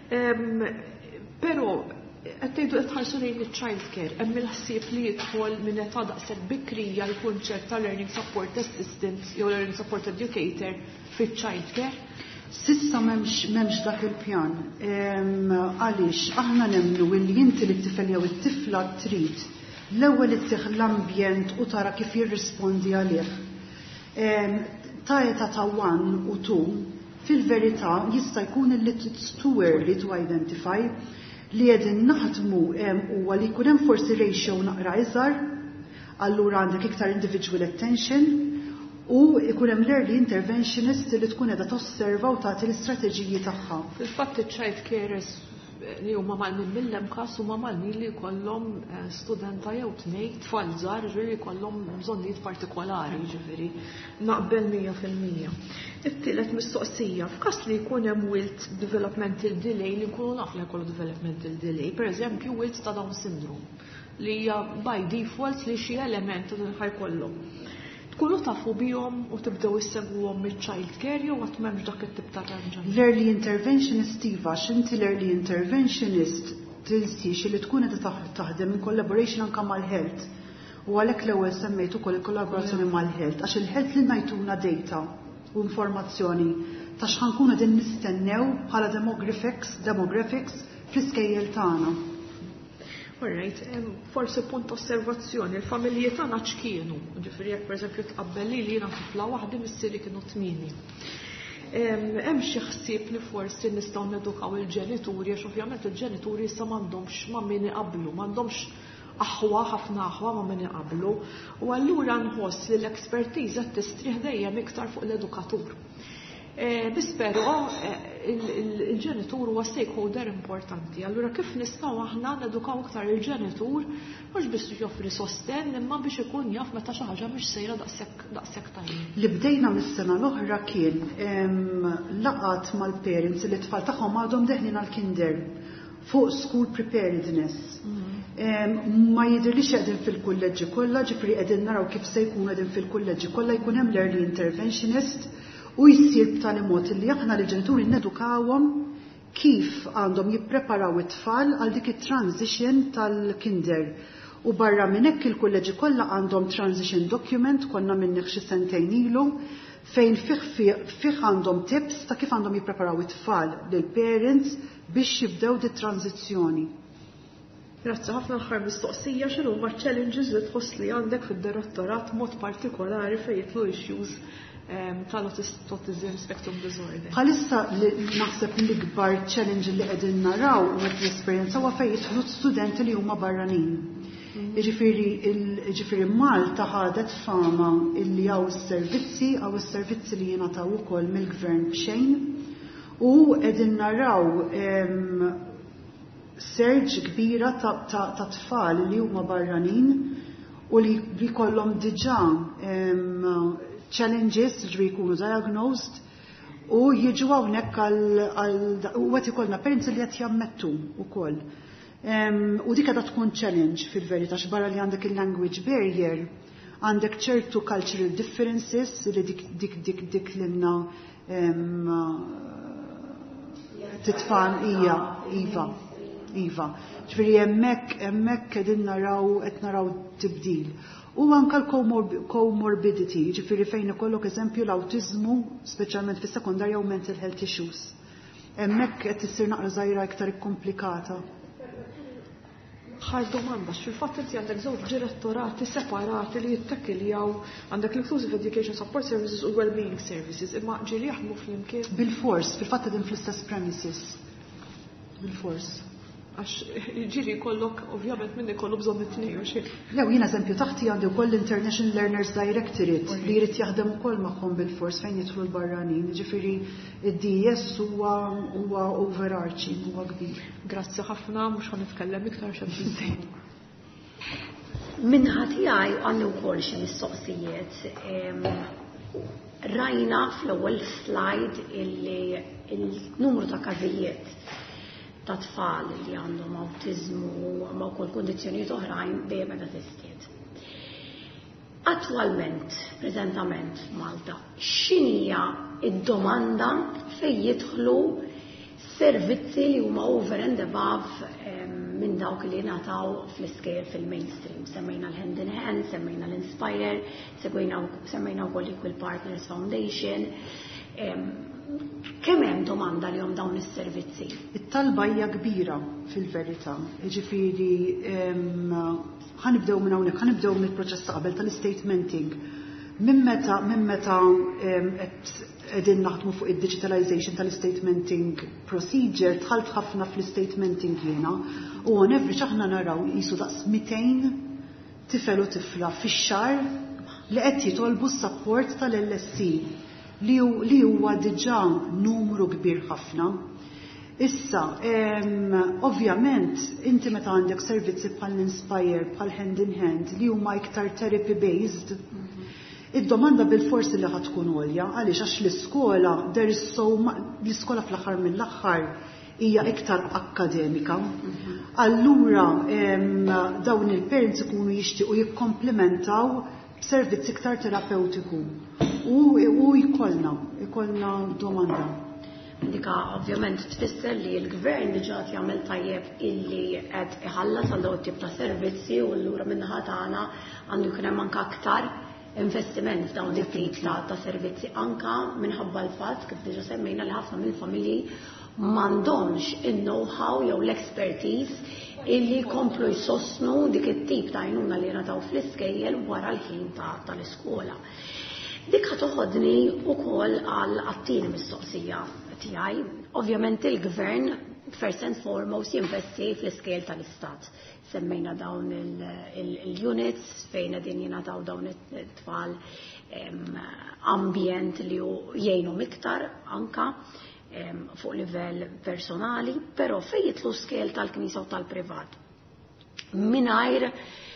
C: Però qed tgħidu qed tħarsu lejn il-child care, hemm il-ħsieb li jidħol minn età daqshekk bikrija l-kunċett ta' learning support assistant jew learning support educator fiċ-child care?
B: Sissa m'hemmx dak il-pjan. Għaliex aħna nemmnu li inti li t-tifel jew it-tifla trid l-ewwel ittieħ l-ambjent u tara kif jirrispondi għalih. Ta' età ta' 1 u 2 fil-verità jista' jkun li it's too early to identify li qegħdin naħdmu huwa li jkun hemm forsi ratio naqra iżgħar, allura għandek iktar individual attention u jkun hemm l-early interventionist li tkun qiegħda tosserva u tagħti l-istrateġiji tagħha.
C: Fil-fatt il-child carers li huma malmin mill-emkas huma malmin li jkollhom studenta jew tnejn tfal żgħar ġifieri jkollhom bżonnijiet partikolari ġifieri naqbel 100%. It-tielet mistoqsija f'każ li jkun hemm wilt developmental delay li nkunu naf li jkollu developmental delay, pereżempju wilt ta' Down syndrome li hija by default li xi element ħajkollhom. Tkunu tafu bihom u tibdew issegwuhom mill-child care jew qatt m'hemmx dak it-tip ta' arranġament.
B: L-early interventionist iva x'inti l-early interventionist tinsix li tkun qed taħdem in collaboration anke mal-health. U għalhekk l-ewwel semmejt ukoll il-kollaborazzjoni mal-health għax il-health li ngħiduna data u informazzjoni ta' x'ħankunu din nistennew bħala demographics fl-iskejjel tagħna.
C: Alright, forsi punt osservazzjoni, il-familji tagħna x'kienu, ġifieri jekk pereżempju tqabbel li jiena tifla waħda missieri kienu 8. Hemm xi ħsieb li forsi nistgħu nedukaw il-ġenituri għax ovvjament il-ġenituri issa m'għandhomx ma' min iqabblu, m'għandhomx aħwa ħafna aħwa ma' min iqabblu u allura nħoss li l-ekspertiża tistrieħ dejjem iktar fuq l-edukatur. Biss però il-ġenitur huwa stakeholder importanti. Allura kif nistgħu aħna nedukaw iktar il-ġenitur mhux biss joffri sosten imma biex ikun jaf meta xi ħaġa mhix sejra daqshekk tajjeb.
B: Li bdejna mis-sena l-oħra kien laqat mal-parents li t-tfal tagħhom għadhom deħlin għall-kinder fuq school preparedness. Ma jidhirlix qegħdin fil-kulleġġi kollha, ġifri qegħdin naraw kif se jkunu qegħdin fil-kulleġġi kollha jkun hemm l-early interventionist u jsir b'tali mod li aħna l-ġenituri nedukawhom kif għandhom jippreparaw it-tfal għal dik it-transition tal-kinder. U barra minn hekk il-kulleġġi kollha għandhom transition document konna minnih xi sentejn ilu fejn fih għandhom tips ta' kif għandhom jippreparaw it-tfal lil parents biex jibdew di tranzizzjoni.
C: Grazzi ħafna l-aħħar mistoqsija x'inhu huma challenges li tħoss li għandek fid-direttorat mod partikolari fejn jitlu issues tal-autism spectrum disorder.
B: Bħalissa naħseb li l-ikbar challenge li qegħdin naraw u qed nesperjenza huwa fejn jidħlu studenti li huma barranin. Jiġifieri Malta ħadet fama illi hawn is-servizzi li jingħataw ukoll mill-gvern b'xejn u qegħdin naraw serġ kbira ta' tfal li huma barranin u li jkollhom diġà challenges ġri jkunu diagnosed u jiġu hawnhekk u qed ikollna parents li qed jammettu wkoll. U dik qiegħda tkun challenge fil-verità x'barra li għandek il-language barrier, għandek ċertu cultural differences li dik lilna titfan hija iva. Ġifieri hemmhekk qegħdin naraw tibdil. U anke l-comorbidity, ġifieri fejn ikollok eżempju l-awtiżmu, speċjalment fis-sekondarja u mental health issues. Hemmhekk qed issir naqra żgħira iktar ikkomplikata.
C: Ħar domanda, fil-fatt inti għandek żewġ direttorati separati li jittakiljaw għandek l-Inclusive Education Support Services u Wellbeing Services, imma ġieli jaħdmu flimkien.
B: Bil-fors, fil-fatt qegħdin fl-istess premises. Bil-fors.
C: Għax ġiri kollok, ovvjament minni kollu bżonn it-tnej u xie.
B: Lew, jiena eżempju taħti għandi wkoll International Learners Directorate li jrid jaħdem ukoll magħhom bil-fors fejn jidħlu l-barranin. Ġifieri id-DS huwa overarching, huwa kbir. Grazzi ħafna, mhux ħa nitkellem iktar x'hemm
A: Minħa tiegħi għandi wkoll xi mistoqsijiet. Rajna fl-ewwel slide il-numru ta' każijiet ta' tfal li għandhom awtiżmu ma' wkoll kundizzjonijiet oħrajn dejjem qiegħda tiżdied. Attwalment, preżentament f'Malta, x'inhija d-domanda fejn jidħlu servizzi li huma over and above minn dawk li nataw fl-iskejjel fil-mainstream. Semmejna l-Hand in Hand, semmejna l-Inspire, semmejna wkoll Equal Partners Foundation. Kemm hemm domanda li hemm dawn is-servizzi?
B: It-talba hija kbira fil-verità. Jiġifieri ħanibdew minn hawnhekk, ħanibdew mill-proċess ta' qabel tal-statementing. Minn meta qegħdin naħdmu fuq id-digitalization tal-statementing procedure, tħalt ħafna fl-statementing jiena u on average aħna naraw qisu daqs 200 tifel u tifla fix-xahar li qed jitolbu s-support tal-LSC li huwa diġà numru kbir ħafna. Issa, ovvjament, inti meta għandek servizzi bħal-Inspire, bħal-Hand in Hand li huma iktar therapy-based, id-domanda bil-forsi li ħad tkun għolja, għaliex għax l-iskola, l-iskola fl-aħħar mill-aħħar hija iktar akademika. Allura dawn il-parents ikunu jixtiequ jikkomplementaw b'servizz iktar terapeutiku u jkollna domanda.
A: Dika ovvjament tfisser li l-gvern diġà jagħmel tajjeb illi qed iħallas għal dawn tip ta' servizzi u allura min-naħa tagħna għandu jkun hemm anke aktar investiment f'dawn it-tip ta' servizzi anka minħabba l-fatt kif diġà semmejna li ħafna mill-familji m'għandhomx in-know-how jew l-expertise illi komplu jsostnu dik it-tip ta' għajnuna li nataw fl-iskejjel wara l-ħin tal-iskola. Dik ħatoħodni wkoll għal għattini mistoqsija tiegħi. Ovvjament il-gvern first and foremost jinvesti fl-iskejjel tal-istat. Semmejna dawn il-units fejn qegħdin jingħataw dawn it-tfal ambjent li jgħinhom iktar anka fuq livell personali, però fejn jitlu skejjel tal-Knisja u tal-privat. Mingħajr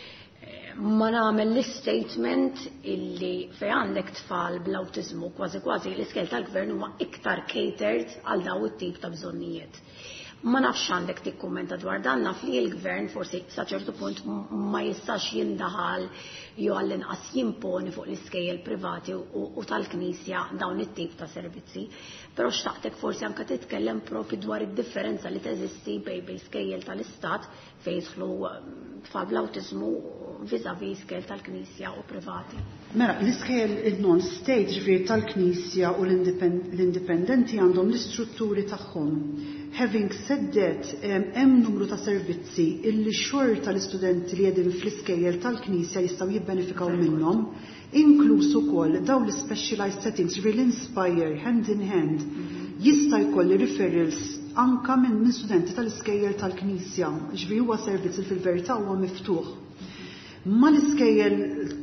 A: ma nagħmel l-statement illi fejn għandek tfal bl-awtiżmu kważi l-iskejjel tal-gvern huma iktar catered għal dawn it-tip ta' bżonnijiet. Ma nafx għandek tikkummenta dwar dan, naf li l-gvern forsi sa ċertu punt ma jistax jindaħal jew għall-inqas jimponi fuq l-iskejjel privati u tal-Knisja dawn it-tip ta' servizzi, però xtaqtek forsi anke titkellem propri dwar id-differenza li teżisti bejn skejjel tal-istat fejn jidħlu tfal bl-awtiżmu vis-à-vis skejjel tal-Knisja u privati.
B: Mela, l-iskejjel il-non-state ġifieri tal-Knisja u l-indipendenti għandhom l-istrutturi tagħhom. Having said that, hemm numru ta' servizzi illi xorta l-istudenti li qegħdin fl-iskejjel tal-Knisja jistgħu jibbenefikaw minnhom, inkluż ukoll dawn l-specialized settings ġifieri l-Inspire, Hand in Hand, jista' jkolli referrals anka minn studenti tal-iskejjel tal-Knisja, ġifieri huwa servizz li fil-verità huwa miftuħ. Ma l-iskejjel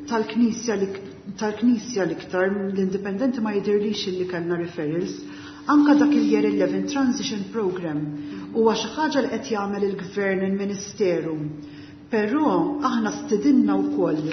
B: tal-Knisja l-iktar, l-indipendenti ma jidirlix li kellna referrals, anka dak il-Year 11 Transition Program huwa xi ħaġa li qed jagħmel il-Gvern il-Ministeru. Però aħna stidinna wkoll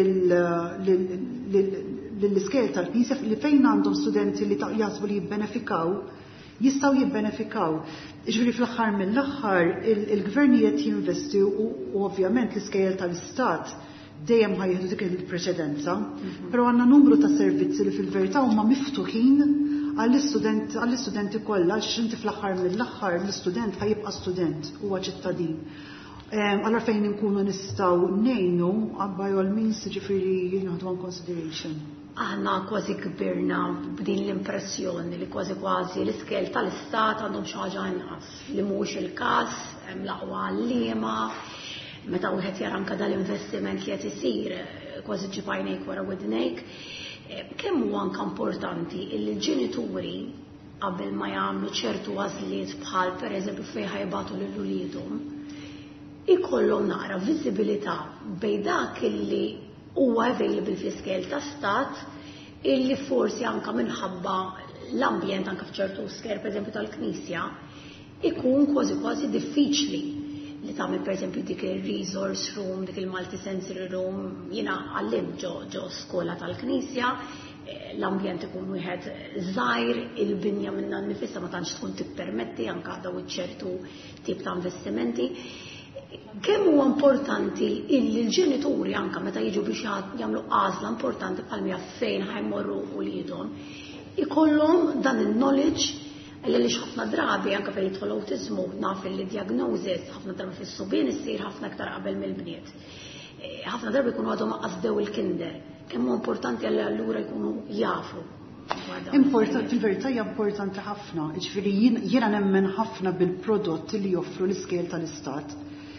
B: lill-iskejjel tal-Knisja li fejn għandhom studenti li jasbu li jibbenefikaw, jistgħu jibbenefikaw. Ġifieri fl-aħħar mill-aħħar il-gvernijiet jinvesti u ovvjament l-iskejjel tal-Istat dejjem ħajjeħdu dik il-preċedenza, però għandna numru ta' servizzi li fil-verità huma miftuħin għall-istudenti kollha għax inti fl-aħħar mill-aħħar l-istudent ħajibqa' student huwa ċittadin. Allora fejn inkunu nistgħu ngħinu by all means ġifieri jieħdu consideration.
A: Aħna kważi kbirna b'din l-impressjoni li kważi l-iskejjel tal-istat għandhom xi ħaġa inqas li mhux il-każ, hemm l-aqwa għalliema, meta wieħed jara anke dal-investiment li qed isir kważi ġib għajnejk wara widnejk. Kemm huwa anke importanti li l-ġenituri qabel ma jagħmlu ċertu għażliet bħal pereżempju fejn ħajbatu lil uliedhom ikollhom naqra viżibilità bejn dak illi huwa available fl-iskejjel ta' stat illi forsi anke minħabba l-ambjent anke f'ċertu skejjel pereżempju tal-Knisja ikun kważi diffiċli li tagħmel pereżempju dik il-resource room, dik il-multisensory room, jiena għallimt ġo skola tal-Knisja, l-ambjent ikun wieħed żgħir, il-binja minna nifissa ma tantx tkun tippermetti anke daw iċ-ċertu tip ta' investimenti. Kemm huwa importanti illi l-ġenituri anke meta jiġu biex jagħmlu għażla importanti bħalmi fejn ħajmorru wliedhom ikollhom dan il-knowledge li ħafna drabi anke fejn jidħol awtiżmu naf li diagnosis ħafna drabi fis-subien issir ħafna aktar qabel mill-bniet. Ħafna drabi jkunu għadhom qasdew il-kinder. Kemm huwa importanti għalli allura jkunu jafu.
B: Importanti, fil-verità hija importanti ħafna. Ġifieri jiena nemmen ħafna bil-prodott li joffru l-iskejl tal-Istat.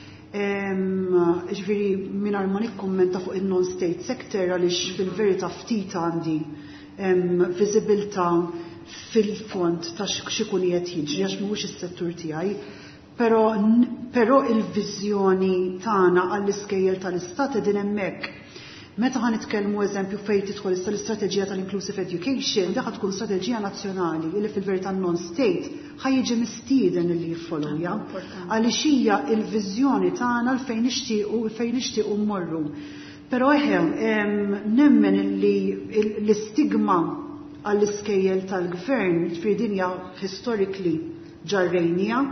B: Ġifieri mingħajr ma nikkummenta fuq il-non-state sector għaliex fil-verità ftit għandi viżibilità fil-fond ta' x'ikun qed jiġri għax mhuwiex is-settur tiegħi. Però il-viżjoni tagħna għall-iskejjel tal-Istat qegħdin hemmhekk. Meta ħan nitkellmu eżempju fejn tidħol l-istrateġija tal-Inclusive Education, dak tkun strateġija nazzjonali li fil-verità non-state ħajjiġi mistieden li jiffolowja għaliex hija l-viżjoni tagħna fejn nixtiequ mmorru. Però nemmen li l-istigma għall-iskejjel tal-gvern ġifieri dinja historically ġarrejnija.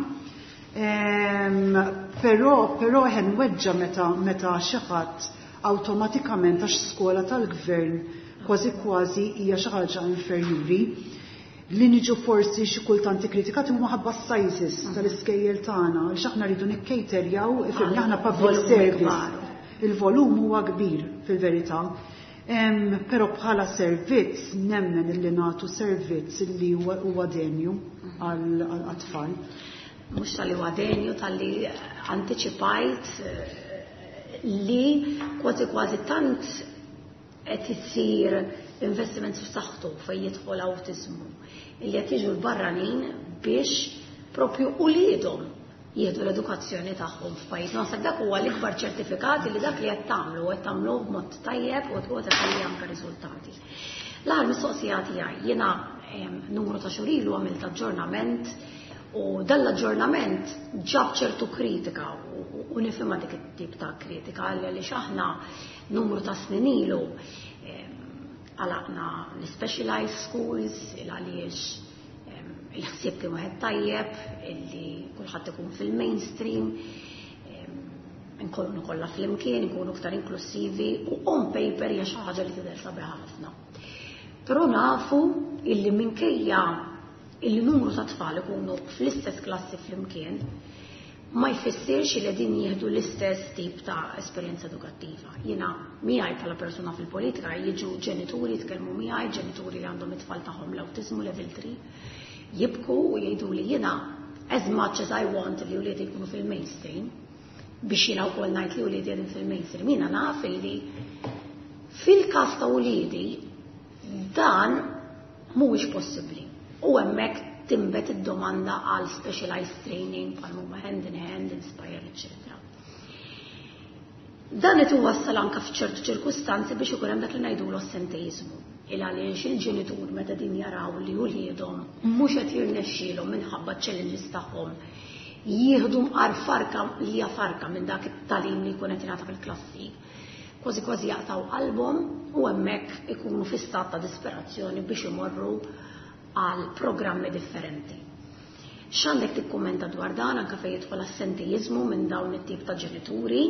B: Però weġġa meta xi ħadd awtomatikament għax skola tal-gvern kważi hija xi ħaġa inferjuri li niġu forsi xi kultant ikkritikati huma ħabba s-sizes tal-iskejjel tagħna għaliex aħna rridu nikkejterjaw ifhimni aħna public service. Il-volum huwa kbir fil-verità. Però bħala servizz nemmen li nagħtu servizz li huwa denju għall-tfal.
A: Mhux tal-li huwa denju tal-li antiċipajt li kważi tant qed isir investiment f'saħħtu fejn jidħol awtiżmu li qed jiġu l-barranin biex propju uliedhom jieħdu l-edukazzjoni tagħhom f'pajjiż. Naħseb dak huwa l-ikbar ċertifikat li dak li qed tagħmlu b'mod tajjeb u qed iħalli anke riżultati. L-aħħar mistoqsija tiegħi jiena numru ta' xhur ilu għamilt aġġornament u dan l-aġġornament ġab ċertu kritika u nifhimha dik it-tip ta' kritika għaliex aħna numru ta' snin ilu għalaqna l-specialized schools għaliex il-ħsieb kien wieħed tajjeb illi kulħadd ikun fil-mainstream nkunu kollha flimkien ikunu aktar inklusivi u on paper hija xi ħaġa li tidher sabiħa ħafna. Però nafu illi minkejja il-numru ta' tfal ikunu fl-istess klassi flimkien ma jfissirx li din jieħdu l-istess tip ta' esperjenza edukattiva. Jiena miegħi bħala persuna fil-politika jiġu ġenituri jitkellmu miegħi, ġenituri li għandhom it-tfal tagħhom l-awtiżmu level 3 jibku u jgħidu li jiena as much as I want li wliedi jkunu fil-mainstream biex jiena wkoll ngħid li wliedi qegħdin fil-mainstream. Jiena naf li fil-każ ta' wliedi dan mhuwiex possibbli. U hemmhekk timbet id-domanda għal specialized training bħal huma hand in hand, inspire, etc. Dan qed iwassal anke f'ċertu ċirkustanzi biex ikun hemm dak li ngħidulu assentejiżmu. Il għaliex il-ġenitur meta din jaraw li wliedhom mhux qed jirnexxielhom minħabba ċ-challenges tagħhom jieħdu mqar farka li hija farka minn dak it-tagħlim li jkun qed jingħata fil-klassi. Kważi jaqtaw qalbhom u hemmhekk ikunu fi stat ta' disperazzjoni biex imorru għal programmi differenti. X'għandek tikkummenta dwar dan anke fejn jidħol assentejiżmu minn dawn it-tip ta' ġenituri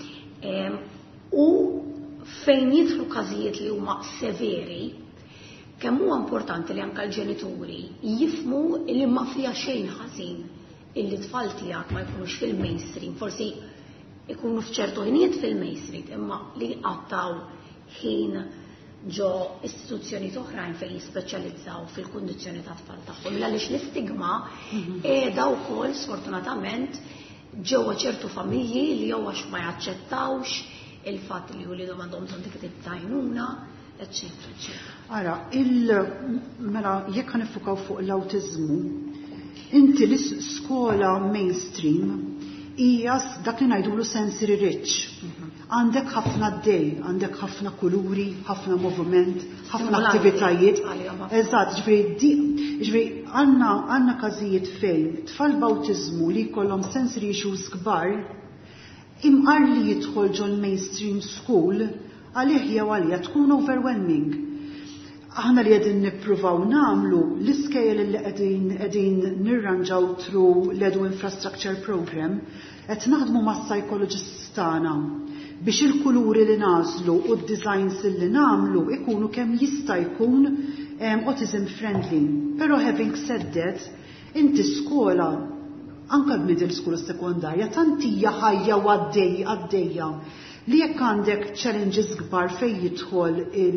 A: u fejn jidħlu każijiet li huma severi kemm huwa importanti li anke l-ġenituri jifhmu li ma fiha xejn ħażin illi tfal tiegħek ma jkunux fil-mainstream, forsi ikunu f'ċertu ħinijiet fil-mainstream imma li jqattaw ħin ġo istituzzjonijiet oħrajn fejn jispeċjalizzaw fil-kundizzjoni ta' tfal tagħhom għaliex l-istigma qiegħda wkoll sfortunatament ġewwa ċertu familji li jew għax ma jaċċettawx il-fatt li wliedhom għandhom bżonn dik it-tajnuna, eċċetera, eċċetera. Ara,
B: mela jekk nifukaw fuq l-awtiżmu, inti l-iskola mainstream hija dak li ngħidulu sensory rich. Għandek ħafna d-dej, għandek ħafna kuluri, ħafna moviment, ħafna attivitajiet. Eżatt, ġifieri għandna każijiet fejn tfal b'awtiżmu li jkollhom sensory issues kbar imqar li jidħol ġol mainstream school għalih jew għalija tkun overwhelming. aħna li qegħdin nippruvaw nagħmlu l-iskejjel li qegħdin nirranġaw through l-Edu Infrastructure Program qed naħdmu mas-psychologists tagħna biex il-kuluri li nażlu u d-designs li nagħmlu ikunu kemm jista' jkun autism friendly. Però having said that, inti skola anke l-middle school u sekondarja tantija ħajja u għaddejja li jekk għandek challenges kbar fejn jidħol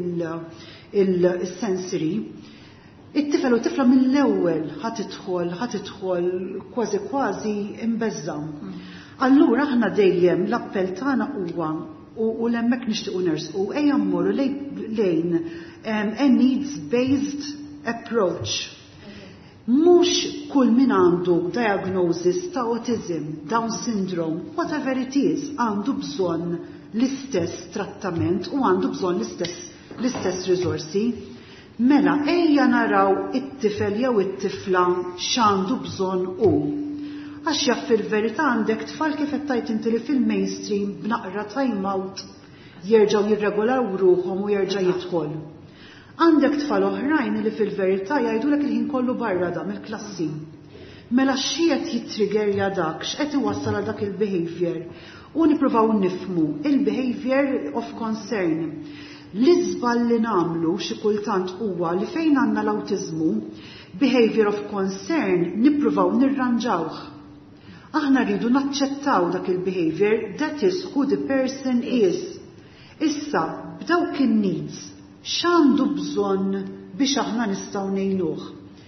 B: il-sensory, it-tifel u tifla mill-ewwel ħatidħol kważi imbeżza. Allura aħna dejjem l-appell tagħna huwa u l-hemmhekk nixtiequ nersqu ejja mmorru lejn a needs-based approach. Mhux kull min għandu diagnosis ta' autism, Down syndrome, whatever it is, għandu bżonn l-istess trattament u għandu bżonn l-istess risorsi. Mela ejja naraw it-tifel jew it-tifla x'għandu bżonn hu. Għax jaf fil-verità għandek tfal kif qed tajt inti li fil-mainstream b'naqra time out jerġgħu jirregolaw ruhom u jerġa' jidħol. Għandek tfal oħrajn li fil-verità jgħidulek il-ħin kollu barra da mill-klassi. Mela x'qiegħed jittriggerja dak, x'qed iwassal għal dak il-behavior u nippruvaw nifhmu il-behavior of concern. L-iżbal li nagħmlu xi kultant huwa li fejn għandna l-awtiżmu, behavior of concern nippruvaw nirranġawh. Aħna rridu naċċettaw dak il-behavior, that is who the person is. Issa, b'dawk in-needs, x'għandu bżonn biex aħna nistgħu ngħinuh.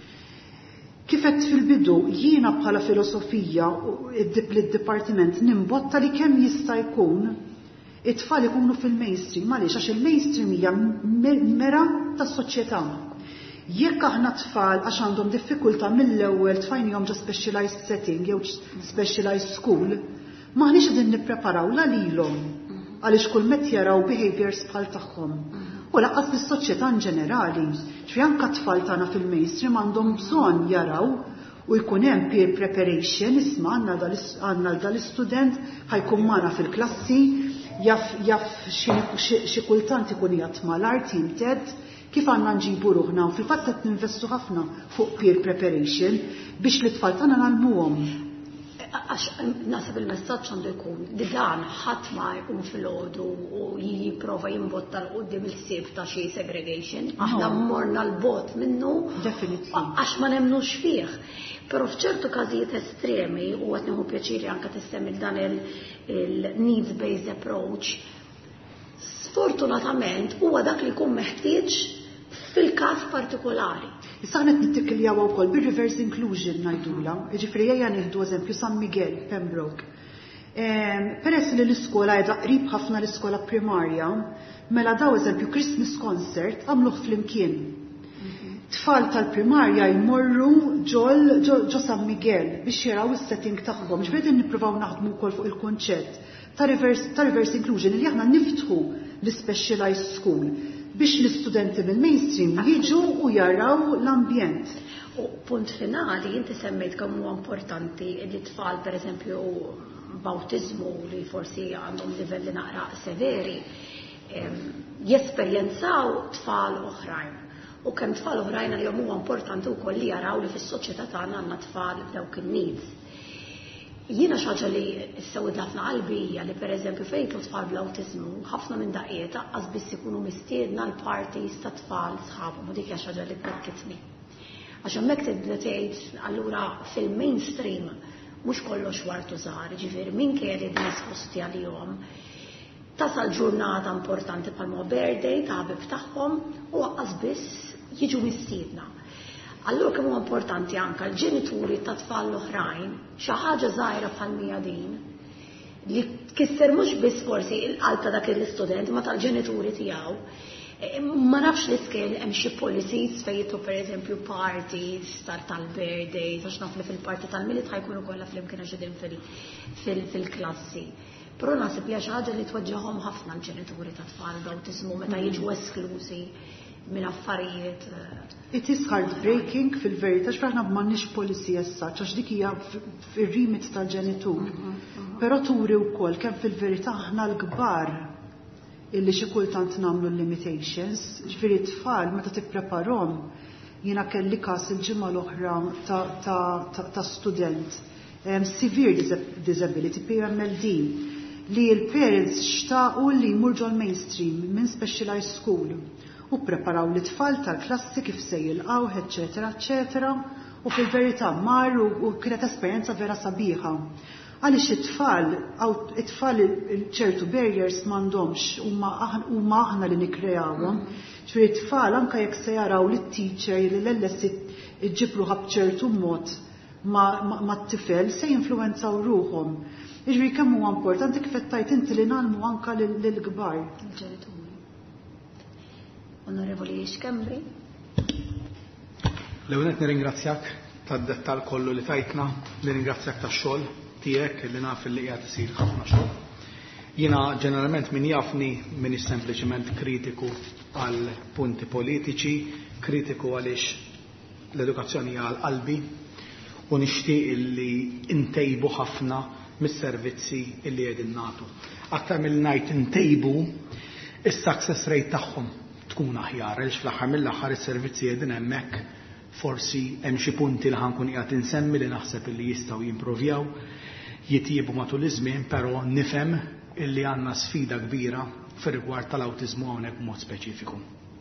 B: Kif qed fil-bidu jiena bħala filosofija id-dipartiment nimbotta li kemm jista' jkun it-tfal ikunu fil-mainstream għaliex għax il-mainstream hija mera tas-soċjetà. Jekk aħna tfal għax għandhom diffikultà mill-ewwel tfajnihom ġo specialized setting jew specialized school, maħniex qegħdin nippreparaw la lilhom għaliex kull met jaraw behaviors bħal tagħhom. U laqqas bis-soċjetà ġenerali, ġifieri anke tfal tagħna fil-mainstream għandhom bżonn jaraw u jkun hemm peer preparation, isma' għandna dal-istudent ħajkun magħna fil-klassi, jaf xi kultant ikun jgħat mal-art jimted, kif għandna nġibu ruħna u fil-fatt qed ninvestu ħafna fuq peer preparation biex l-tfal tagħna nagħlmuhom.
A: Għax nasib il-messaġġ għandu jkun li dan ħadd ma jkun fil-għodu u jipprova jimbotta l-qudiem il-ħsieb ta' xi segregation. Aħna mmorna l-bot minnu għax ma nemmnux fih. Però f'ċertu każijiet estremi u qed nieħu pjaċiri anke tissemmi dan il-needs-based approach, sfortunatament huwa dak li jkun meħtieġ fil-każ partikolari.
B: Issa qed nittikiljaw wkoll bir-reverse inclusion ngħidula, jiġifieri ejja nieħdu eżempju San Miguel, Pembroke. Peress li l-iskola qiegħda qrib ħafna l-iskola primarja, mela daw eżempju Christmas concert għamluh flimkien. Tfal tal-primarja jmorru ġo San Miguel biex jaraw is-setting tagħhom. Ġifieri nippruvaw naħdmu wkoll fuq il-kunċett ta' reverse inclusion li aħna niftħu l-specialized school biex l-istudenti mill-mainstream jiġu u jaraw l-ambjent.
A: U punt finali, inti semmejt kemm huwa importanti li tfal pereżempju b'awtiżmu li forsi għandhom livelli naqra severi jesperjenzaw tfal oħrajn. U kemm tfal oħrajn għalihom huwa importanti wkoll li jaraw li fis-soċjetà tagħna għandna tfal b'dawk in-needs. Jiena xi ħaġa li ssewwed ħafna qalbi hija li pereżempju fejn jitlu tfal bl-awtiżmu ħafna minn daqiet aqqas biss ikunu mistiedna l-parties ta' tfal sħabhom u dik hija xi ħaġa li tnekkitni. Għax hemmhekk tibda tgħid allura fil-mainstream mhux kollox wartu żgħar, ġifieri minkejja li nisposti għalihom tasal ġurnata importanti bħalma birthday ta' ħabib tagħhom u aqqas biss jiġu mistiedna. Allura kemm huwa importanti anke l-ġenituri ta' tfal oħrajn xi ħaġa żgħira bħal mija din li tkisser mhux biss forsi l-qalb ta' dak l-istudent ma tal-ġenituri tiegħu. Ma nafx l-iskel hemm xi policies fejn jitlu pereżempju parties tal-birthdays għax naf li fil-party tal-milit ħajkunu kollha flimkien ġedin fil-klassi. Però naħseb li xi ħaġa li tweġġahom ħafna l-ġenituri ta' tfal b'awtiżmu meta jiġu esklużi minn affarijiet.
B: It is heartbreaking fil-verità x'aħna m'għandniex policy issa għax dik hija fir-remit tal-ġenitur. Però turi wkoll kemm fil-verità aħna l-kbar illi xi kultant nagħmlu limitations, ġifieri t-tfal meta tippreparhom jiena kelli każ il-ġimgħa l-oħra ta' student severe disability PMLD li l-parents xtaqu li jmurġu l-mainstream minn specialized school u preparaw l-tfal tal-klassi kif se jilqgħu, eċetera, eċetera, u fil-verità marru u kienet esperjenza vera sabiħa. Għaliex it-tfal ċertu barriers m'għandhomx huma aħna li nikkreawhom. Ġifieri t-tfal anke jekk se jaraw li t-teacher li l-LS iġġibruha b'ċertu mod ma' t-tifel se jinfluwenzaw ruhom. Jiġri kemm huwa importanti kif qed tajt inti li nagħmlu anke lill-kbar.
A: Onorevoli Xkembri.
D: L-ewwel qed nirringrazzjak tad-dettall kollu li tajtna, nirringrazzjak tax-xogħol tiegħek li naf li qiegħed isir ħafna xogħol. Jiena ġeneralment min jafni m'iniex sempliċement kritiku għal punti politiċi, kritiku għaliex l-edukazzjoni hija għal qalbi u nixtieq li intejbu ħafna mis-servizzi li qegħdin nagħtu. Aktar mill ngħid intejbu is-success rate tagħhom tkun aħjar għaliex fl-aħħar mill-aħħar is-servizzi qegħdin hemmhekk forsi hemm xi punti li ħankun qiegħed insemmi li naħseb li jistgħu jimprovjaw jitjiebu matul iż-żmien, però nifhem illi għandna sfida kbira fir-rigward tal-awtiżmu hawnhekk b'mod speċifiku.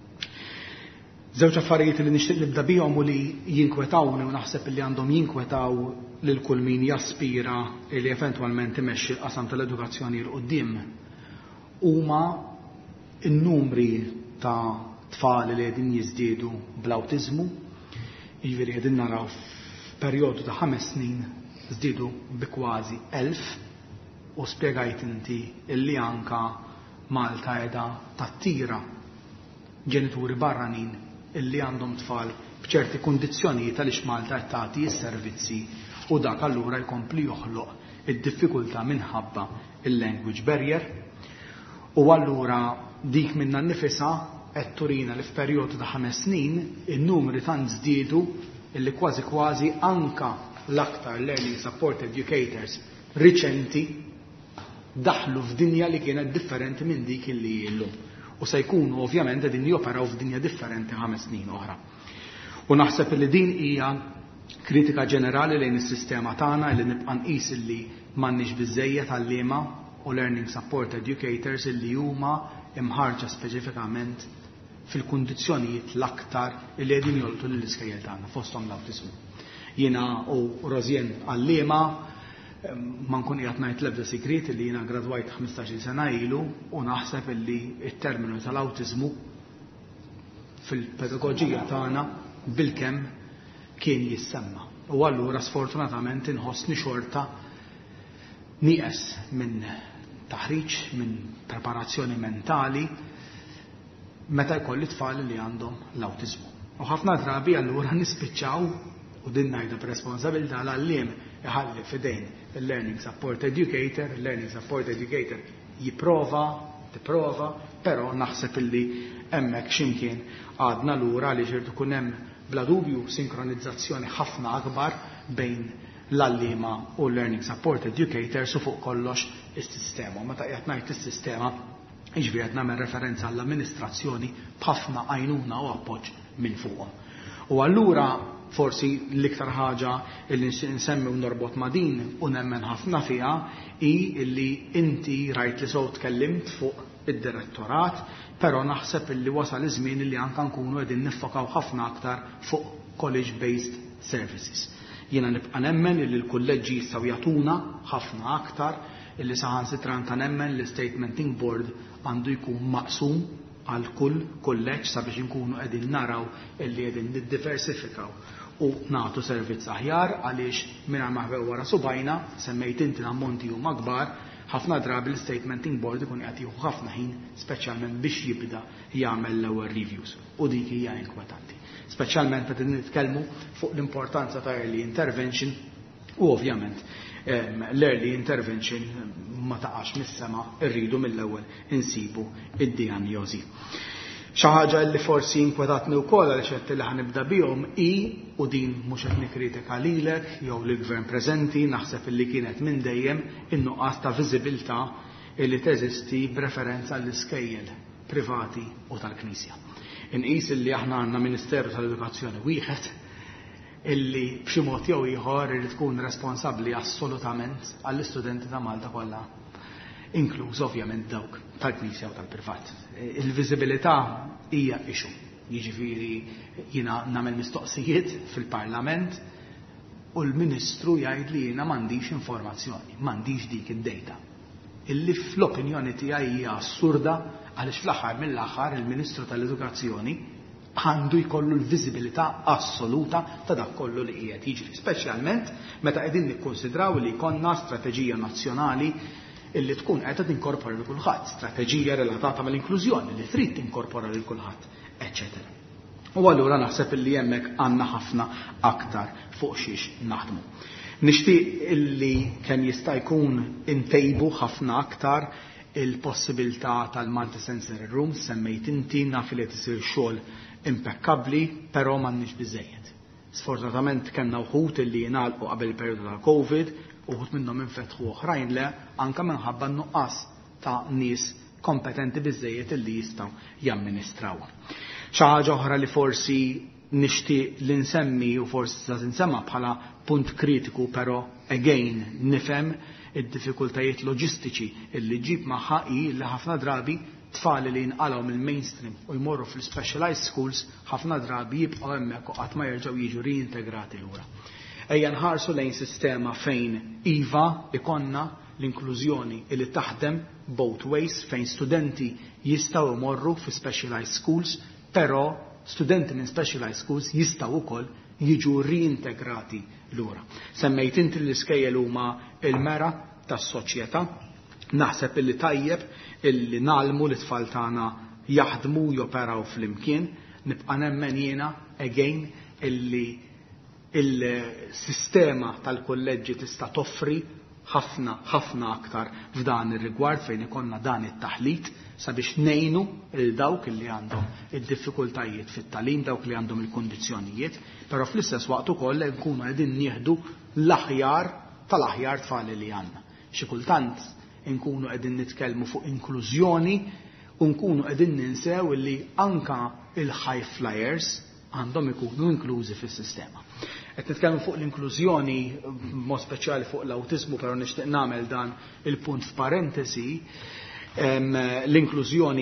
D: Żewġ affarijiet li nixtieq nibda bihom u li jinkwetawni u naħseb li għandhom jinkwetaw lil kull min jaspira li eventwalment imexxi l-qasam tal-edukazzjoni l qudiem huma n-numri ta' tfal li qegħdin jiżdiedu bl-awtiżmu. Jiġifieri qegħdin naraw f'perjodu ta' 5 snin żdiedu bi kważi 1000 u spjegajt inti illi anka Malta qiegħda tattira ġenituri barranin illi għandhom tfal b'ċerti kundizzjonijiet għaliex Malta qed tagħti s-servizzi u dak allura jkompli joħloq id-diffikultà minħabba il-language barrier u allura dik minna nnifisha qed turina li f'perjodu ta' 5 snin in-numri tant żdiedu illi kważi anka l-aktar learning support educators riċenti daħlu f'dinja li kienet differenti minn dik illi illum. U se jkunu ovvjament qegħdin joperaw f'dinja differenti 5 snin oħra. U naħseb li din hija kritika ġenerali lejn is-sistema tagħna li nibqa' nqis illi m'għandniex biżżejjed għalliema u learning support educators illi huma imħarġa speċifikament fil-kundizzjonijiet l-aktar li qegħdin jolqtu lill-iskejjel tagħna fosthom l-awtiżmu. Jiena u Rozien għalliema ma nkun qiegħed ngħid l-ebda sigriet li jiena gradwajt 15-il sena ilu u naħseb illi t-terminu tal-awtiżmu fil-pedagogija tagħna bilkemm kien jissemma. U allura sfortunatament inħossni xorta nieqes minn taħriġ, minn preparazzjoni mentali meta jkolli tfal li għandhom l-awtiżmu. U ħafna drabi allura nispiċċaw u din ngħidha b'responsabilità l-għalliem iħalli f'idejn il-learning support educator, il-learning support educator tipprova, però naħseb illi hemmhekk x'imkien għadna lura li ġirdu kun hemm bla dubju sinkronizzazzjoni ħafna akbar bejn l-għalliema u learning support educators u fuq kollox is-sistema. Meta qiegħed ngħid is-sistema jiġifieri qed nagħmel referenza għall-amministrazzjoni b'ħafna għajnuna u appoġġ minn fuqhom. U allura forsi l-iktar ħaġa illi nsemmi u norbot ma' din u nemmen ħafna fiha hi illi inti rajt li sew tkellimt fuq id-direttorat, però naħseb illi wasal iż-żmien illi anke nkunu qegħdin niffokaw ħafna aktar fuq college-based services. Jiena nibqa' nemmen illi l-kulleġġi jistgħu jagħtuna ħafna aktar illi saħansitra anke nemmen li statementing board għandu jkun maqsum għal kull kulleġġ sabiex inkunu qegħdin naraw illi qegħdin niddiversifikaw u nagħtu servizz aħjar għaliex mingħajr ma ħbew wara subajna semmejt inti l-ammonti huma kbar ħafna drabi l-statementing board ikun qed jieħu ħafna ħin speċjalment biex jibda jagħmel l-ewwel reviews u dik hija inkwetanti. Speċjalment meta nitkellmu fuq l-importanza ta' early intervention u ovvjament l-early intervention ma taqax mis-sema rridu mill-ewwel insibu id-dijanjosi. Xi ħaġa li forsi inkwetatni wkoll għaliex qed li ħanibda bihom hi u din mhux qed nikkritika lilek jew lill-gvern preżenti naħseb illi kienet minn dejjem in-nuqqas ta' viżibilità illi teżisti b'referenza għall-iskejjel privati u tal-Knisja. Inqis illi aħna għandna Ministeru tal-Edukazzjoni wieħed illi b'xi mod jew ieħor irid tkun responsabbli assolutament għall-istudenti ta' Malta kollha, inkluż ovvjament dawk tal-Knisja u tal-privat. Il-viżibilità hija issue. Jiġifieri jiena nagħmel mistoqsijiet fil-Parlament u l-Ministru jgħid li jiena m'għandix informazzjoni, m'għandix dik id-data. Illi fl-opinjoni tiegħi hija assurda għaliex fl-aħħar mill-aħħar il-Ministru tal-Edukazzjoni għandu jkollu l-viżibilità assoluta ta' dak kollu li qiegħed jiġri, speċjalment meta qegħdin nikkonsidraw li jkollna strateġija nazzjonali illi tkun qiegħda tinkorpora lil kulħadd, strateġija relatata mal-inklużjoni li trid tinkorpora lil kulħadd, eċetera. U allura naħseb illi hemmhekk għandna ħafna aktar fuq xiex naħdmu. Nixtieq illi kemm jista' jkun intejbu ħafna aktar il-possibilità tal-multi-sensory rooms, semmejt inti naf li tisir xogħol impeccabbli, però m'għandniex biżejjed. Sfortunatament kellna wħud illi jingħalqu qabel il-perjodu tal-Covid, uħud minnhom infetħu oħrajn le anke minħabba nuqqas ta' nies kompetenti biżejjed illi jistgħu jamministraw. Xi ħaġa oħra li forsi nixtieq li nsemmi u forsi se tinsemma bħala punt kritiku, però again nifhem id-diffikultajiet loġistiċi illi ġib magħha hi li ħafna drabi tfal li jinqalgħu mill-mainstream u jmorru fil-specialized schools ħafna drabi jibqgħu hemmhekk u qatt ma jerġgħu jiġu reintegrati lura. Ejja nħarsu lejn sistema fejn iva ikonna l-inklużjoni li taħdem both ways, fejn studenti jistgħu jmorru fi specialized schools, però studenti minn specialized schools jistgħu wkoll jiġu reintegrati lura. Semmejt inti l-iskejjel huma il-mera tas-soċjetà, naħseb illi tajjeb illi nagħlmu li tfal tagħna jaħdmu joperaw flimkien, nibqa' nemmen jiena again illi il-sistema tal-kolleġġi tista' toffri ħafna aktar f'dan ir-rigward fejn ikollna dan it-taħlit sabiex ngħinu il dawk li għandhom id-diffikultajiet fit-tagħlim, dawk li għandhom il-kundizzjonijiet, però fl-istess waqt ukoll nkunu qegħdin nieħdu l-aħjar tal-aħjar tfal li għandna. Xi kultant nkunu qegħdin nitkellmu fuq inklużjoni u nkunu qegħdin ninsew li anka il-high flyers għandhom ikunu inklużi fis-sistema. Qed nitkellmu fuq l-inklużjoni mod speċjali fuq l-awtiżmu, però nixtieq nagħmel dan il-punt f'parentesi. L-inklużjoni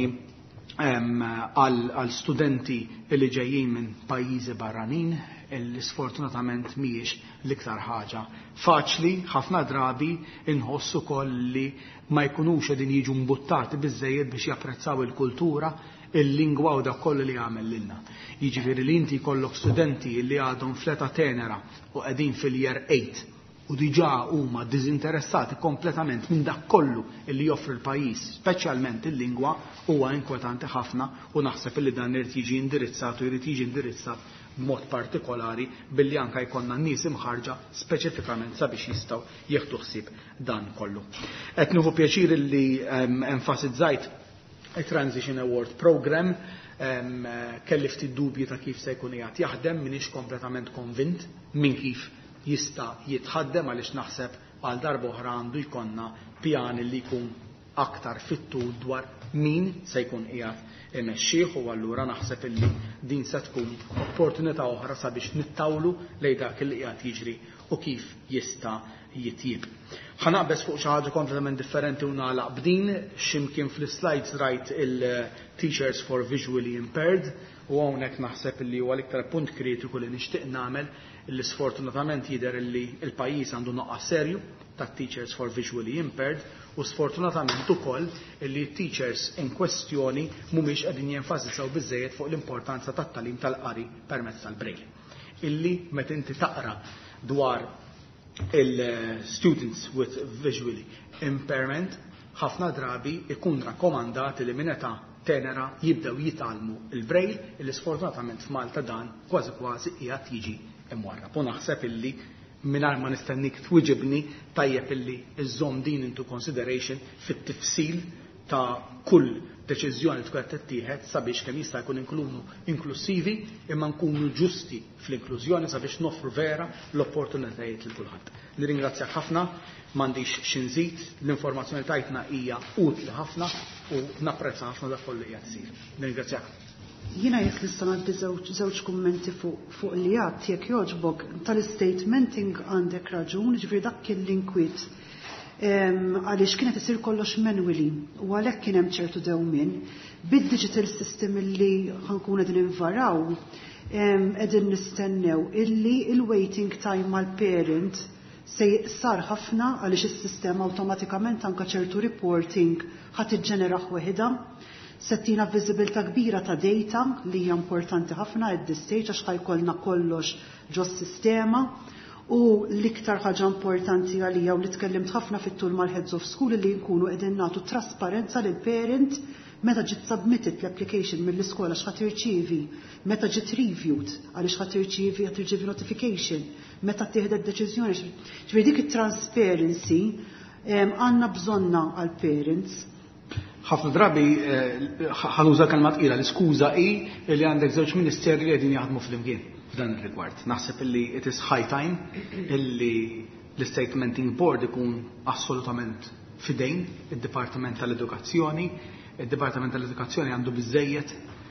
D: għal studenti li ġejjin minn pajjiżi barranin li sfortunatament mhijiex l-iktar ħaġa faċli, ħafna drabi inħossu ukoll li ma jkunux qegħdin jiġu mbuttati biżżejjed biex japprezzaw il-kultura, il-lingwa u dak kollu li għamel lilna. Jiġifieri li inti jkollok studenti li għadhom fleta tenera u qegħdin fil-year 8 u diġà huma diżinteressati kompletament minn dak kollu li joffri l-pajjiż, speċjalment il-lingwa, huwa inkwetanti ħafna u naħseb li dan irid jiġi indirizzat u jrid jiġi indirizzat b'mod partikolari billi anke jkollna nies imħarġa speċifikament sabiex jistgħu jieħdu ħsieb dan kollu. Qed nieħu pjaċir li enfasizzajt il-Transition Award Program, kelli ftit dubji ta' kif se jkun qiegħed jaħdem, m'iniex kompletament konvint minn kif jista' jitħaddem għaliex naħseb għal darba oħra għandu jkollna pjan li jkun aktar fit-tul dwar min se jkun qiegħed imexxih u allura naħseb illi din se tkun opportunità oħra sabiex nittawlu lejn dak li qiegħed jiġri u kif jista' jitjieb. Ħanaqbes fuq xi ħaġa kompletament differenti u nagħlaq b'din x'imkien fl-slides rajt il-Teachers for Visually Impaired u hawnhekk naħseb illi huwa l-iktar punt kritiku li nixtieq nagħmel illi sfortunatament jidher illi l-pajjiż għandu noqqas serju ta' Teachers for Visually Impaired u sfortunatament ukoll illi t-teachers in kwestjoni mhumiex qegħdin jenfasizzaw biżżejjed fuq l-importanza tat-tagħlim tal-qari permezz tal-Braille. Illi meta inti taqra dwar il-students with visually impairment ħafna drabi ikun rakkomandat li meta tenera jibdew jitgħallmu il-Braille illi sfortunatament f'Malta dan kważi qiegħed jiġi imwarrab. U naħseb illi mingħajr ma nistennik twiġibni tajjeb illi iżżomm din into consideration fit-tifsil ta' kull deċiżjoni tkun qed tittieħed sabiex kemm jista' jkun inklusivi imma nkunu ġusti fl-inklużjoni sabiex noffru vera l-opportunitajiet lil kulħadd. Nirringrazzjak ħafna, m'għandix xi nżid, l-informazzjoni tajtna hija utli ħafna u napprezza ħafna dak kollu qiegħed isir. Nirringrazzjak.
B: Jiena jekk nista' ngħaddi żewġ kummenti fuq li għadd jekk jogħġbok tal-statementing għandek raġun, ġifieri dak kien l-inkwiet. Għaliex kienet isir kollox manually u għalhekk kien hemm ċertu dewmien bid-digital system illi ħankun qegħdin invaraw qegħdin nistennew illi il-waiting time mal-parent se jiqsar ħafna għaliex is-sistema awtomatikament anke ċertu reporting ħadd iġġenera waħedha settina viżibilità kbira ta' data li hija importanti ħafna at this stage għax ħajkollna kollox ġo s-sistema. U l-iktar ħaġa importanti għalija u li tkellimt ħafna fit-tul mal-heads of school li nkunu qegħdin nagħtu trasparenza lil parent meta ġiet submitted l-application mill-iskola x'ħadd irċievi, meta ġiet reviewed għaliex ħadd irċievi notification, meta tieħdet deċiżjoni. Ġifieri dik it-transparency għandna bżonna għall parents.
D: Ħafna drabi ħanuża kelma tqila l-iskuża hi li għandek żewġ ministeri li qegħdin jaħdmu flimkien. F'dan ir-rigward. Naħseb illi it is high time illi l-statementing board ikun assolutament fidejn id-Dipartiment tal-Edukazzjoni. Id-Dipartiment tal-Edukazzjoni għandu biżejjed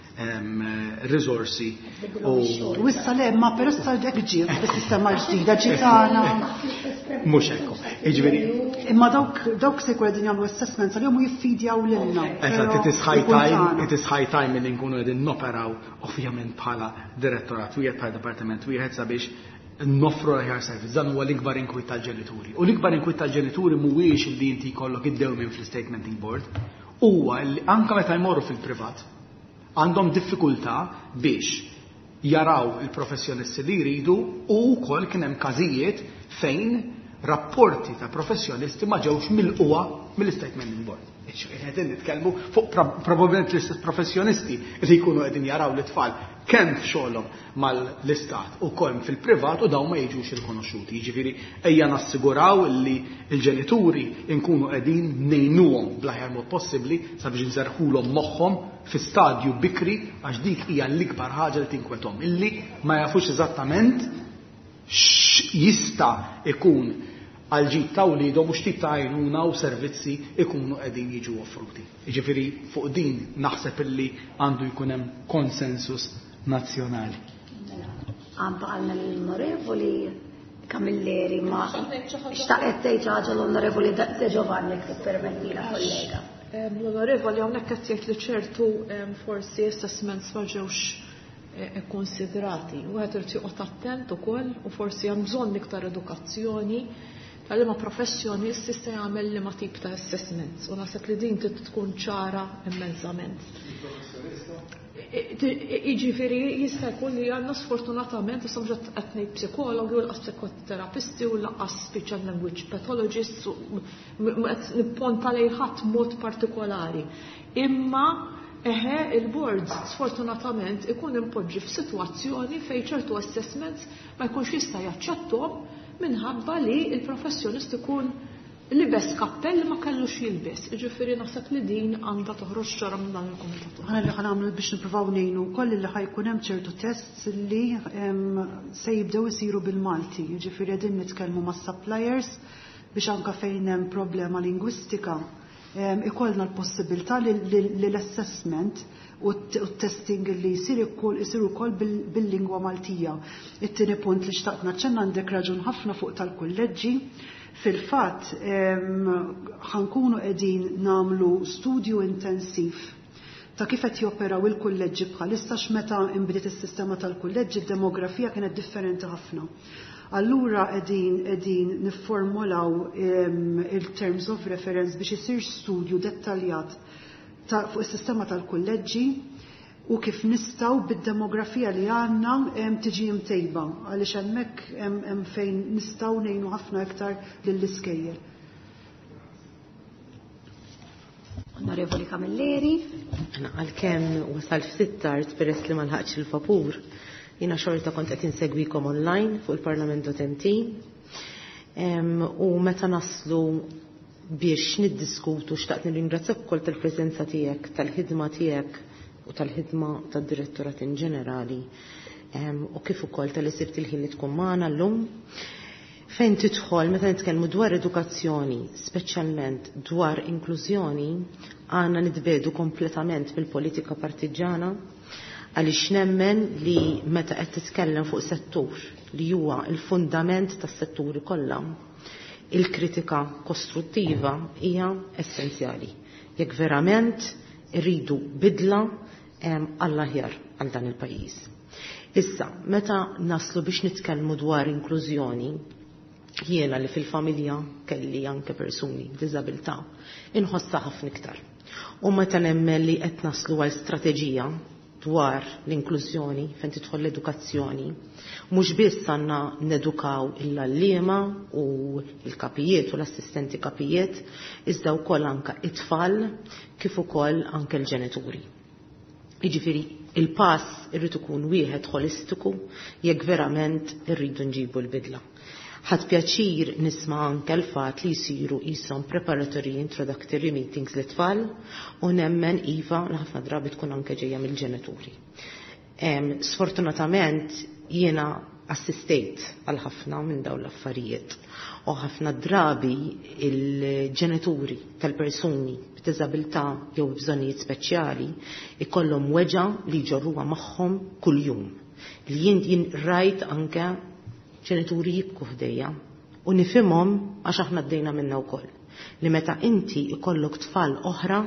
D: risorsi
B: u issa lemma peress tal-dek ġie bis-sistema ġdida ġitana.
D: Mhux hekk. Jiġifieri
B: imma dawk se jkunu qegħdin jagħmlu assessments għalihom u jiffidjaw lilna.
D: It is high time li nkunu qegħdin noperaw ovvjament bħala direttorat wieħed bħala dipartiment wieħed sabiex noffru l-aħjar servizz. Dan huwa l-ikbar inkwiet tal-ġenituri. U l-ikbar inkwiet tal-ġenituri mhuwiex li inti jkollok id-dewmien fl-statementing board. Huwa li anke meta jmorru fil-privat għandhom diffikultà biex jaraw il-professjonisti li jridu u wkoll kien hemm każijiet fejn rapporti ta' professjonisti ma ġewx mill-qwa mill-statementing board. Qegħdin nitkellmu fuq probabbilment l-istess professjonisti li jkunu qegħdin jaraw l-itfal kemm f'xogħolhom mal-istat u kemm fil-privat u dawn ma jiġux irkonoxxuti. Jiġifieri ejja nassiguraw li l-ġenituri nkunu qegħdin ngħinuhom bl-aħjar mod possibbli sabiex inżerħulhom moħħhom fi stadju bikri għax dik hija l-ikbar ħaġa li tinkwethom illi ma jafux eżattament jista' ikun għal-ġid ta' wliedhom u x'tip ta' għajnuna u servizzi ikunu qegħdin jiġu offruti. Jiġifieri fuq din naħseb illi għandu jkun hemm konsensus nazzjonali.
A: Għamba għalna l-onorevoli Camilleri ma xtaqet tgħid ħaġa l-onorevoli De Giovanni permettila kollega.
C: L-onorevoli hawnhekk qed jgħid li ċertu forsi assessments ma ġewx konsidrati. Wieħed irid joqgħod attent ukoll u forsi hemm bżonn iktar edukazzjoni tal-liema professjonisti se jagħmel liema tip ta' assessments u naħseb li din tkun ċara immensament. Jiġifieri jista' jkun li għandna sfortunatament issa mhux qed ngħid psikologi u laqas psikoterapisti u laqas speech and language pathologists qed nipponta lejn ħadd mod partikolari. Imma il-board sfortunatament ikun impoġġi f'sitwazzjoni fejn ċertu assessments ma jkunx jista' jaċċettom minħabba li il-professjonist ikun libes kappell li ma kellux jilbes. Jiġifieri naħseb li din għandha toħroġ ċara minn dan il-kumitat.
B: Ħana li ħanagħmlu biex nippruvaw ngħinu wkoll li ħajkun hemm ċertu tests li se jibdew isiru bil-Malti. Jiġifieri qegħdin nitkellmu mas-suppliers biex anke fejn hemm problema lingwistika ikollna l-possibilità li l-assessment u t-testing li jisiru wkoll bil-lingwa Maltija. It-tieni punt li xtaqt naċċenna għandek raġun ħafna fuq tal-kulleġġi. Fil-fatt ħankunu qegħdin nagħmlu studju intensiv ta' kif qed joperaw il-kulleġġi bħalissa x'meta inbdiet is-sistema tal-kulleġġi id-demografija kienet differenti ħafna. Allura qegħdin nifformulaw il-terms of reference biex isir studju dettaljat fuq is-sistema tal-kulleġġi u kif nistgħu bid-demografija li għandna tiġi mtejba għaliex hemmhekk hemm fejn nistgħu ngħinu ħafna iktar lill-iskejjel.
A: Onorevoli Camilleri.
E: Għalkemm wasalt ftit tard peress li ma lħaqx il-vapur. Jiena xorta kont qed insegwikom online fuq il-Parlament Utenti. U meta naslu biex niddiskutu xtaqt nirringrazzjak ukoll tal-preżenza tiegħek, tal-ħidma tiegħek u tal-ħidma tad-direttorat in ġenerali u kif ukoll tal-isibt il-ħin li tkun magħna llum. Fejn tidħol meta nitkellmu dwar edukazzjoni, speċjalment dwar inklużjoni, għandna nitbedu kompletament mill-politika partiġana għaliex nemmen li meta qed titkellem fuq settur li huwa l-fundament tas-setturi kollha, il-kritika kostruttiva hija essenzjali. Jekk verament irridu bidla għall-aħjar għal dan il-pajjiż. Issa, meta naslu biex nitkellmu dwar inklużjoni, jiena li fil-familja kelli anke persuni b'diżabilità inħossha ħafna iktar. U meta nemmen li qed naslu għal strateġija dwar l-inklużjoni fejn tidħol l-edukazzjoni, mhux biss għandna nedukaw il-għalliema u l-kapijiet u l-assistenti kapijiet, iżda wkoll anke it-tfal kif ukoll anke l-ġenituri. Jiġifieri il-pass irrid ikun wieħed holistiku jekk verament irridu nġibu l-bidla. Ħadd pjaċir nisma' anke l-fatt li jsiru qishom preparatory introductory meetings lit-tfal u nemmen iva li ħafna drabi tkun anke ġejja mill-ġenituri. Sfortunatament jiena assistejt għal ħafna minn dawn l-affarijiet u ħafna drabi il-ġenituri tal-persuni b'diżabilità jew bżonnijiet speċjali ikollhom weġa li jġorruha magħhom kuljum. Li jien rajt anke ġenituri jibku ħdejja u nifhimhom għax aħna ddejna minnha wkoll li meta inti ikollok tfal oħra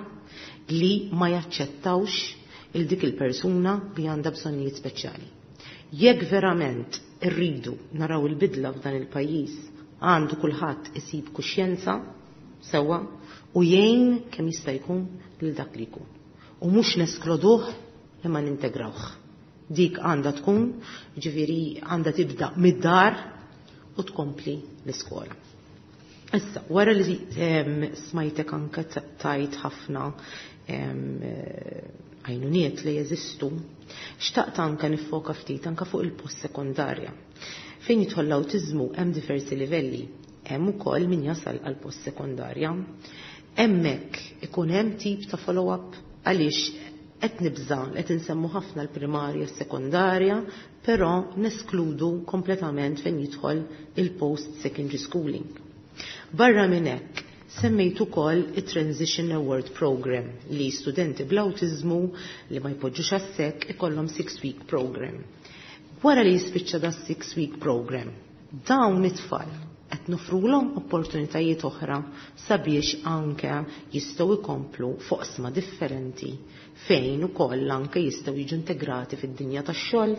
E: li ma jaċċettawx il dik il-persuna li għandha bżonnijiet speċjali. Jekk verament irridu naraw il-bidla f'dan il-pajjiż, għandu kulħadd isib kuxjenza sewwa u jgħin kemm jista' jkun lil dak li jkun. U mhux neskluduh li ma nintegrawh. Dik għandha tkun, ġifieri għandha tibda mid-dar u tkompli l-iskola. Issa, wara li smajtek anke tajt ħafna għajnuniet li jeżistu, xtaqt anke nifoka ftit anke fuq il-post sekondarja. Fejn jidħol l-awtiżmu hemm diversi livelli, hemm ukoll min jasal għal post sekondarja. Hemmhekk ikun hemm tip ta' follow-up għaliex qed nibża qed insemmu ħafna l-primarja sekondarja, però neskludu kompletament fejn jidħol il-post secondary schooling. Barra minn hekk semmejt ukoll it-Transition Award Program li studenti bl-awtiżmu li ma jpoġġux għas-sekk ikollhom 6-week program. Wara li jispiċċa da 6-week program, dawn it-tfal qed nofrulhom opportunitajiet oħra sabiex anke jistgħu jkomplu foqsma differenti fejn ukoll anke jistgħu jiġu integrati fid-dinja tax-xogħol.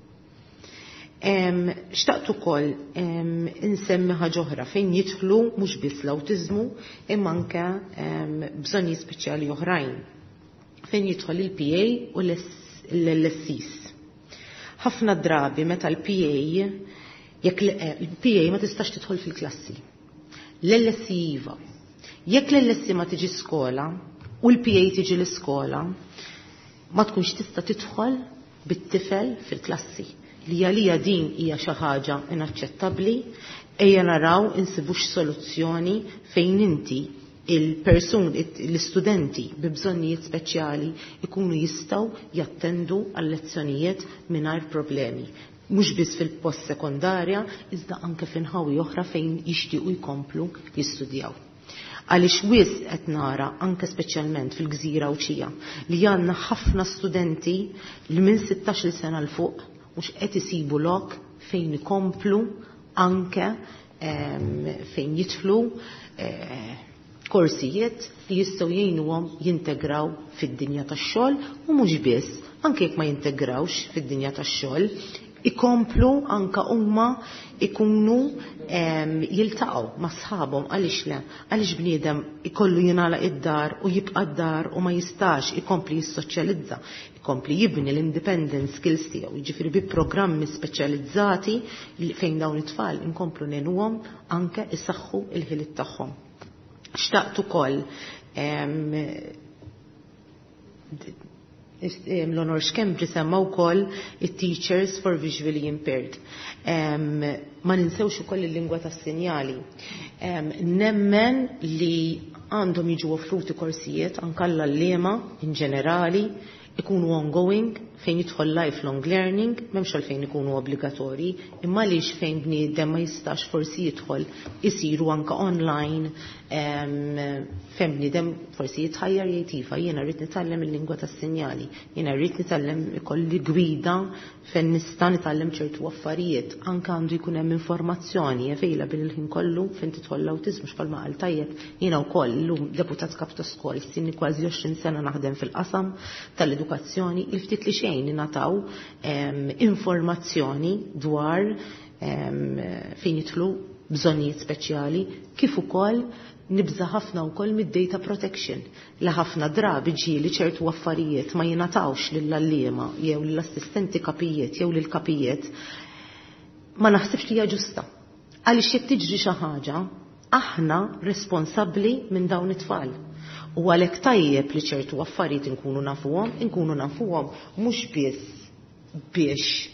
E: Xtaqt ukoll insemmi ħaġa oħra fejn jidħlu mhux biss l-awtiżmu imma anke bżonni speċjali oħrajn fejn jidħol il-PA u l-LSCs. Ħafna drabi meta l-PA jekk il-PA ma tistax tidħol fil-klassi. L-LSC iva. Jekk l-LSC ma tiġi skola u l-PA tiġi l-iskola, ma tkunx tista' tidħol bit-tifel fil-klassi. Li għalija din hija xi ħaġa inaċċettabbli, ejja naraw insibux soluzzjoni fejn inti l-istudenti bi bżonnijiet speċjali ikunu jistgħu jattendu għal lezzjonijiet mingħajr problemi. Mhux biss fil-post sekondarja, iżda anke f'inħawi oħra fejn jixtiequ jkomplu jistudjaw. Għaliex wisq qed nara anke speċjalment fil-Gżira Awċija li għandna ħafna studenti li minn 16 sena l fuq mhux qed isibu lok fejn ikomplu anke fejn jidħlu korsijiet li jistgħu jgħinuhom jintegraw fid-dinja tax-xogħol u mhux biss anke jekk ma jintegrawx fid-dinja tax-xogħol ikomplu anka huma ikunu jiltaqgħu ma' sħabhom għaliex le, għaliex bniedem ikollu jingħalaq id-dar u jibqa' d-dar u ma jistax ikompli jissoċjalizza, ikompli jibni l-independent skills tiegħu, jiġifieri bi programmi speċjalizzati fejn dawn it-tfal inkomplu ngħinuhom anke isaħħu l-ħiliet tagħhom. Xtaqt ukoll l-Honor Xkembri semma wkoll it-Teachers for Visually Impaired. Ma ninsewx ukoll il-lingwa tas-sinjali. Nemmen li għandhom jiġu offruti korsijiet anke l-allima in ġenerali ikunu ongoing fejn jidħol lifelong learning, m'hemmx għalfejn ikunu obbligatorji, imma għaliex fejn bniedem ma jistax forsi jidħol isiru anke online, fejn bniedem forsi jitħajjar jgħid iva jiena rrid nitgħallem il-lingwa tas-sinjali, jiena rrid nitgħallem ikolli gwida fejn nista' nitgħallem ċertu affarijiet, anke għandu jkun hemm informazzjoni available il-ħin kollu fejn tidħol l-awtiżmu x'bħalma qal tajjeb. Jiena wkoll llum deputat kap ta' skol, sinni kważi 20 sena naħdem fil-qasam tal-edukazzjoni, il-ftit li xejn nataw informazzjoni dwar fejn jidħlu bżonnijiet speċjali, kif ukoll nibża ħafna wkoll mid-data protection li ħafna drabi ġieli ċertu affarijiet ma jingħatawx lill-allima jew lill-assistenti kapijiet jew lill-kapijiet ma naħsibx li hija ġusta. Għaliex jekk tiġri xi ħaġa aħna responsabbli minn dawn it-tfal. U għalhekk tajjeb li ċertu affarijiet nkunu nafuhom mhux biss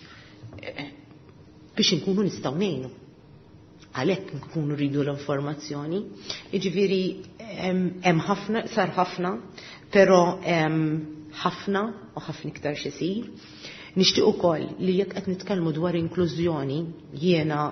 E: biex inkunu nistgħu ngħinu. Għalhekk nkunu rridu l-informazzjoni. Jiġifieri hemm ħafna, sar ħafna, però ħafna u ħafna iktar xisir. Nixtieq ukoll li jekk qed nitkellmu dwar inklużjoni jiena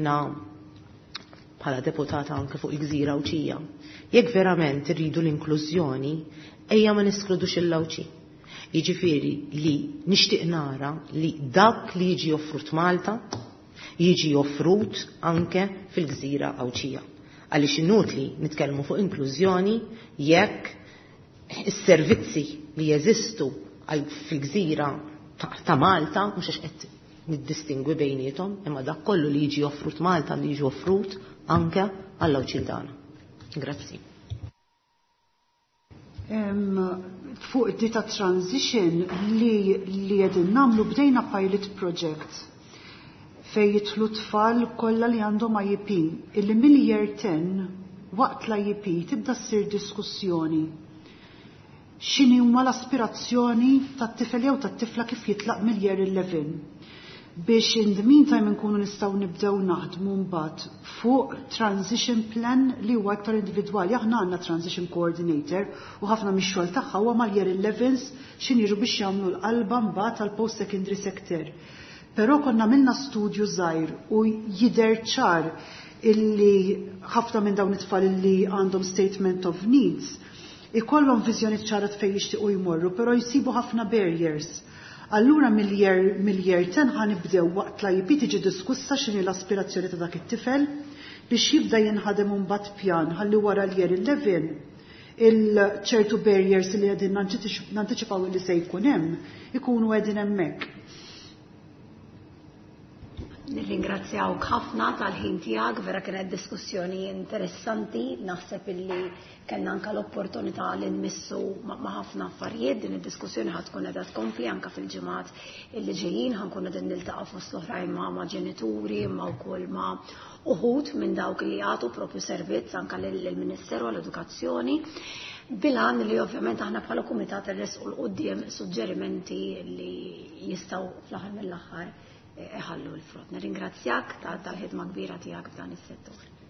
E: bħala deputata anke fuq il-Gżira Awċija. Jekk verament irridu l-inklużjoni, ejja ma niskludux il-Lawċi. Jiġifieri li nixtieq nara li dak li jiġi offrut Malta jiġi offrut anke fil-Gżira Awċija. Għaliex inutli nitkellmu fuq inklużjoni jekk is-servizzi li jeżistu fil-Gżira ta' Malta mhux għax qed niddistingwi bejniethom, imma dak kollu li jiġi offrut Malta li jiġi offrut anke għall-Awċildana. Grazzi.
B: Fuq id-data transition li qegħdin nagħmlu bdejna pilot project fejn jidħlu tfal kollha li għandhom IEP. Illi mill-year 10 waqt l-IEP tibda ssir diskussjoni x'inhi huma l-aspirazzjoni tat-tifel jew tat-tifla kif jitlaq mill-year 11. Biex in the meantime nkunu nistgħu nibdew naħdmu mbagħad fuq transition plan li huwa aktar individwali. Aħna għandna transition coordinator u ħafna mix-xogħol tagħha huwa mal-year 11s x'inhiru biex jagħmlu l-qalba mbagħad tal-post secondary sector. Però konna minna studju żgħir u jidher ċar illi ħafna minn dawn it-tfal li għandhom statement of needs ikollhom viżjoni ċara fejn jixtiequ jmorru, però jsibu ħafna barriers. Allura mill-year 10 ħanibdew waqt l-IEP tiġi diskussa x'inhi l-aspirazzjoni ta' dak it-tifel biex jibda jinħadem mbagħad pjan ħalli wara l-year 11 il-ċertu barriers li qegħdin nantiċipaw li se jkun hemm ikunu qegħdin hemmhekk.
A: Nirringrazzjawk ħafna tal-ħin tiegħek, vera kienet diskussjoni interessanti, naħseb illi kellna anke l-opportunità li nmissu ma' ħafna affarijiet. Din id-diskussjoni ħad tkun qiegħda tkompli anke fil-ġimgħat illi ġejjin ħankun qegħdin niltaqgħu fost l-oħrajn ma' ġenituri, ma' wkoll ma' uħud minn dawk li jagħtu propju servizz anke lill-Ministeru għall-Edukazzjoni. Bilan li ovvjament aħna bħala kumitat irresqu l-qudiem suġġerimenti li jistgħu fl-aħħar mill-aħħar ħallu l-frott. Nirringrazzjak tal-ħidma kbira tiegħek f'dan is-settur.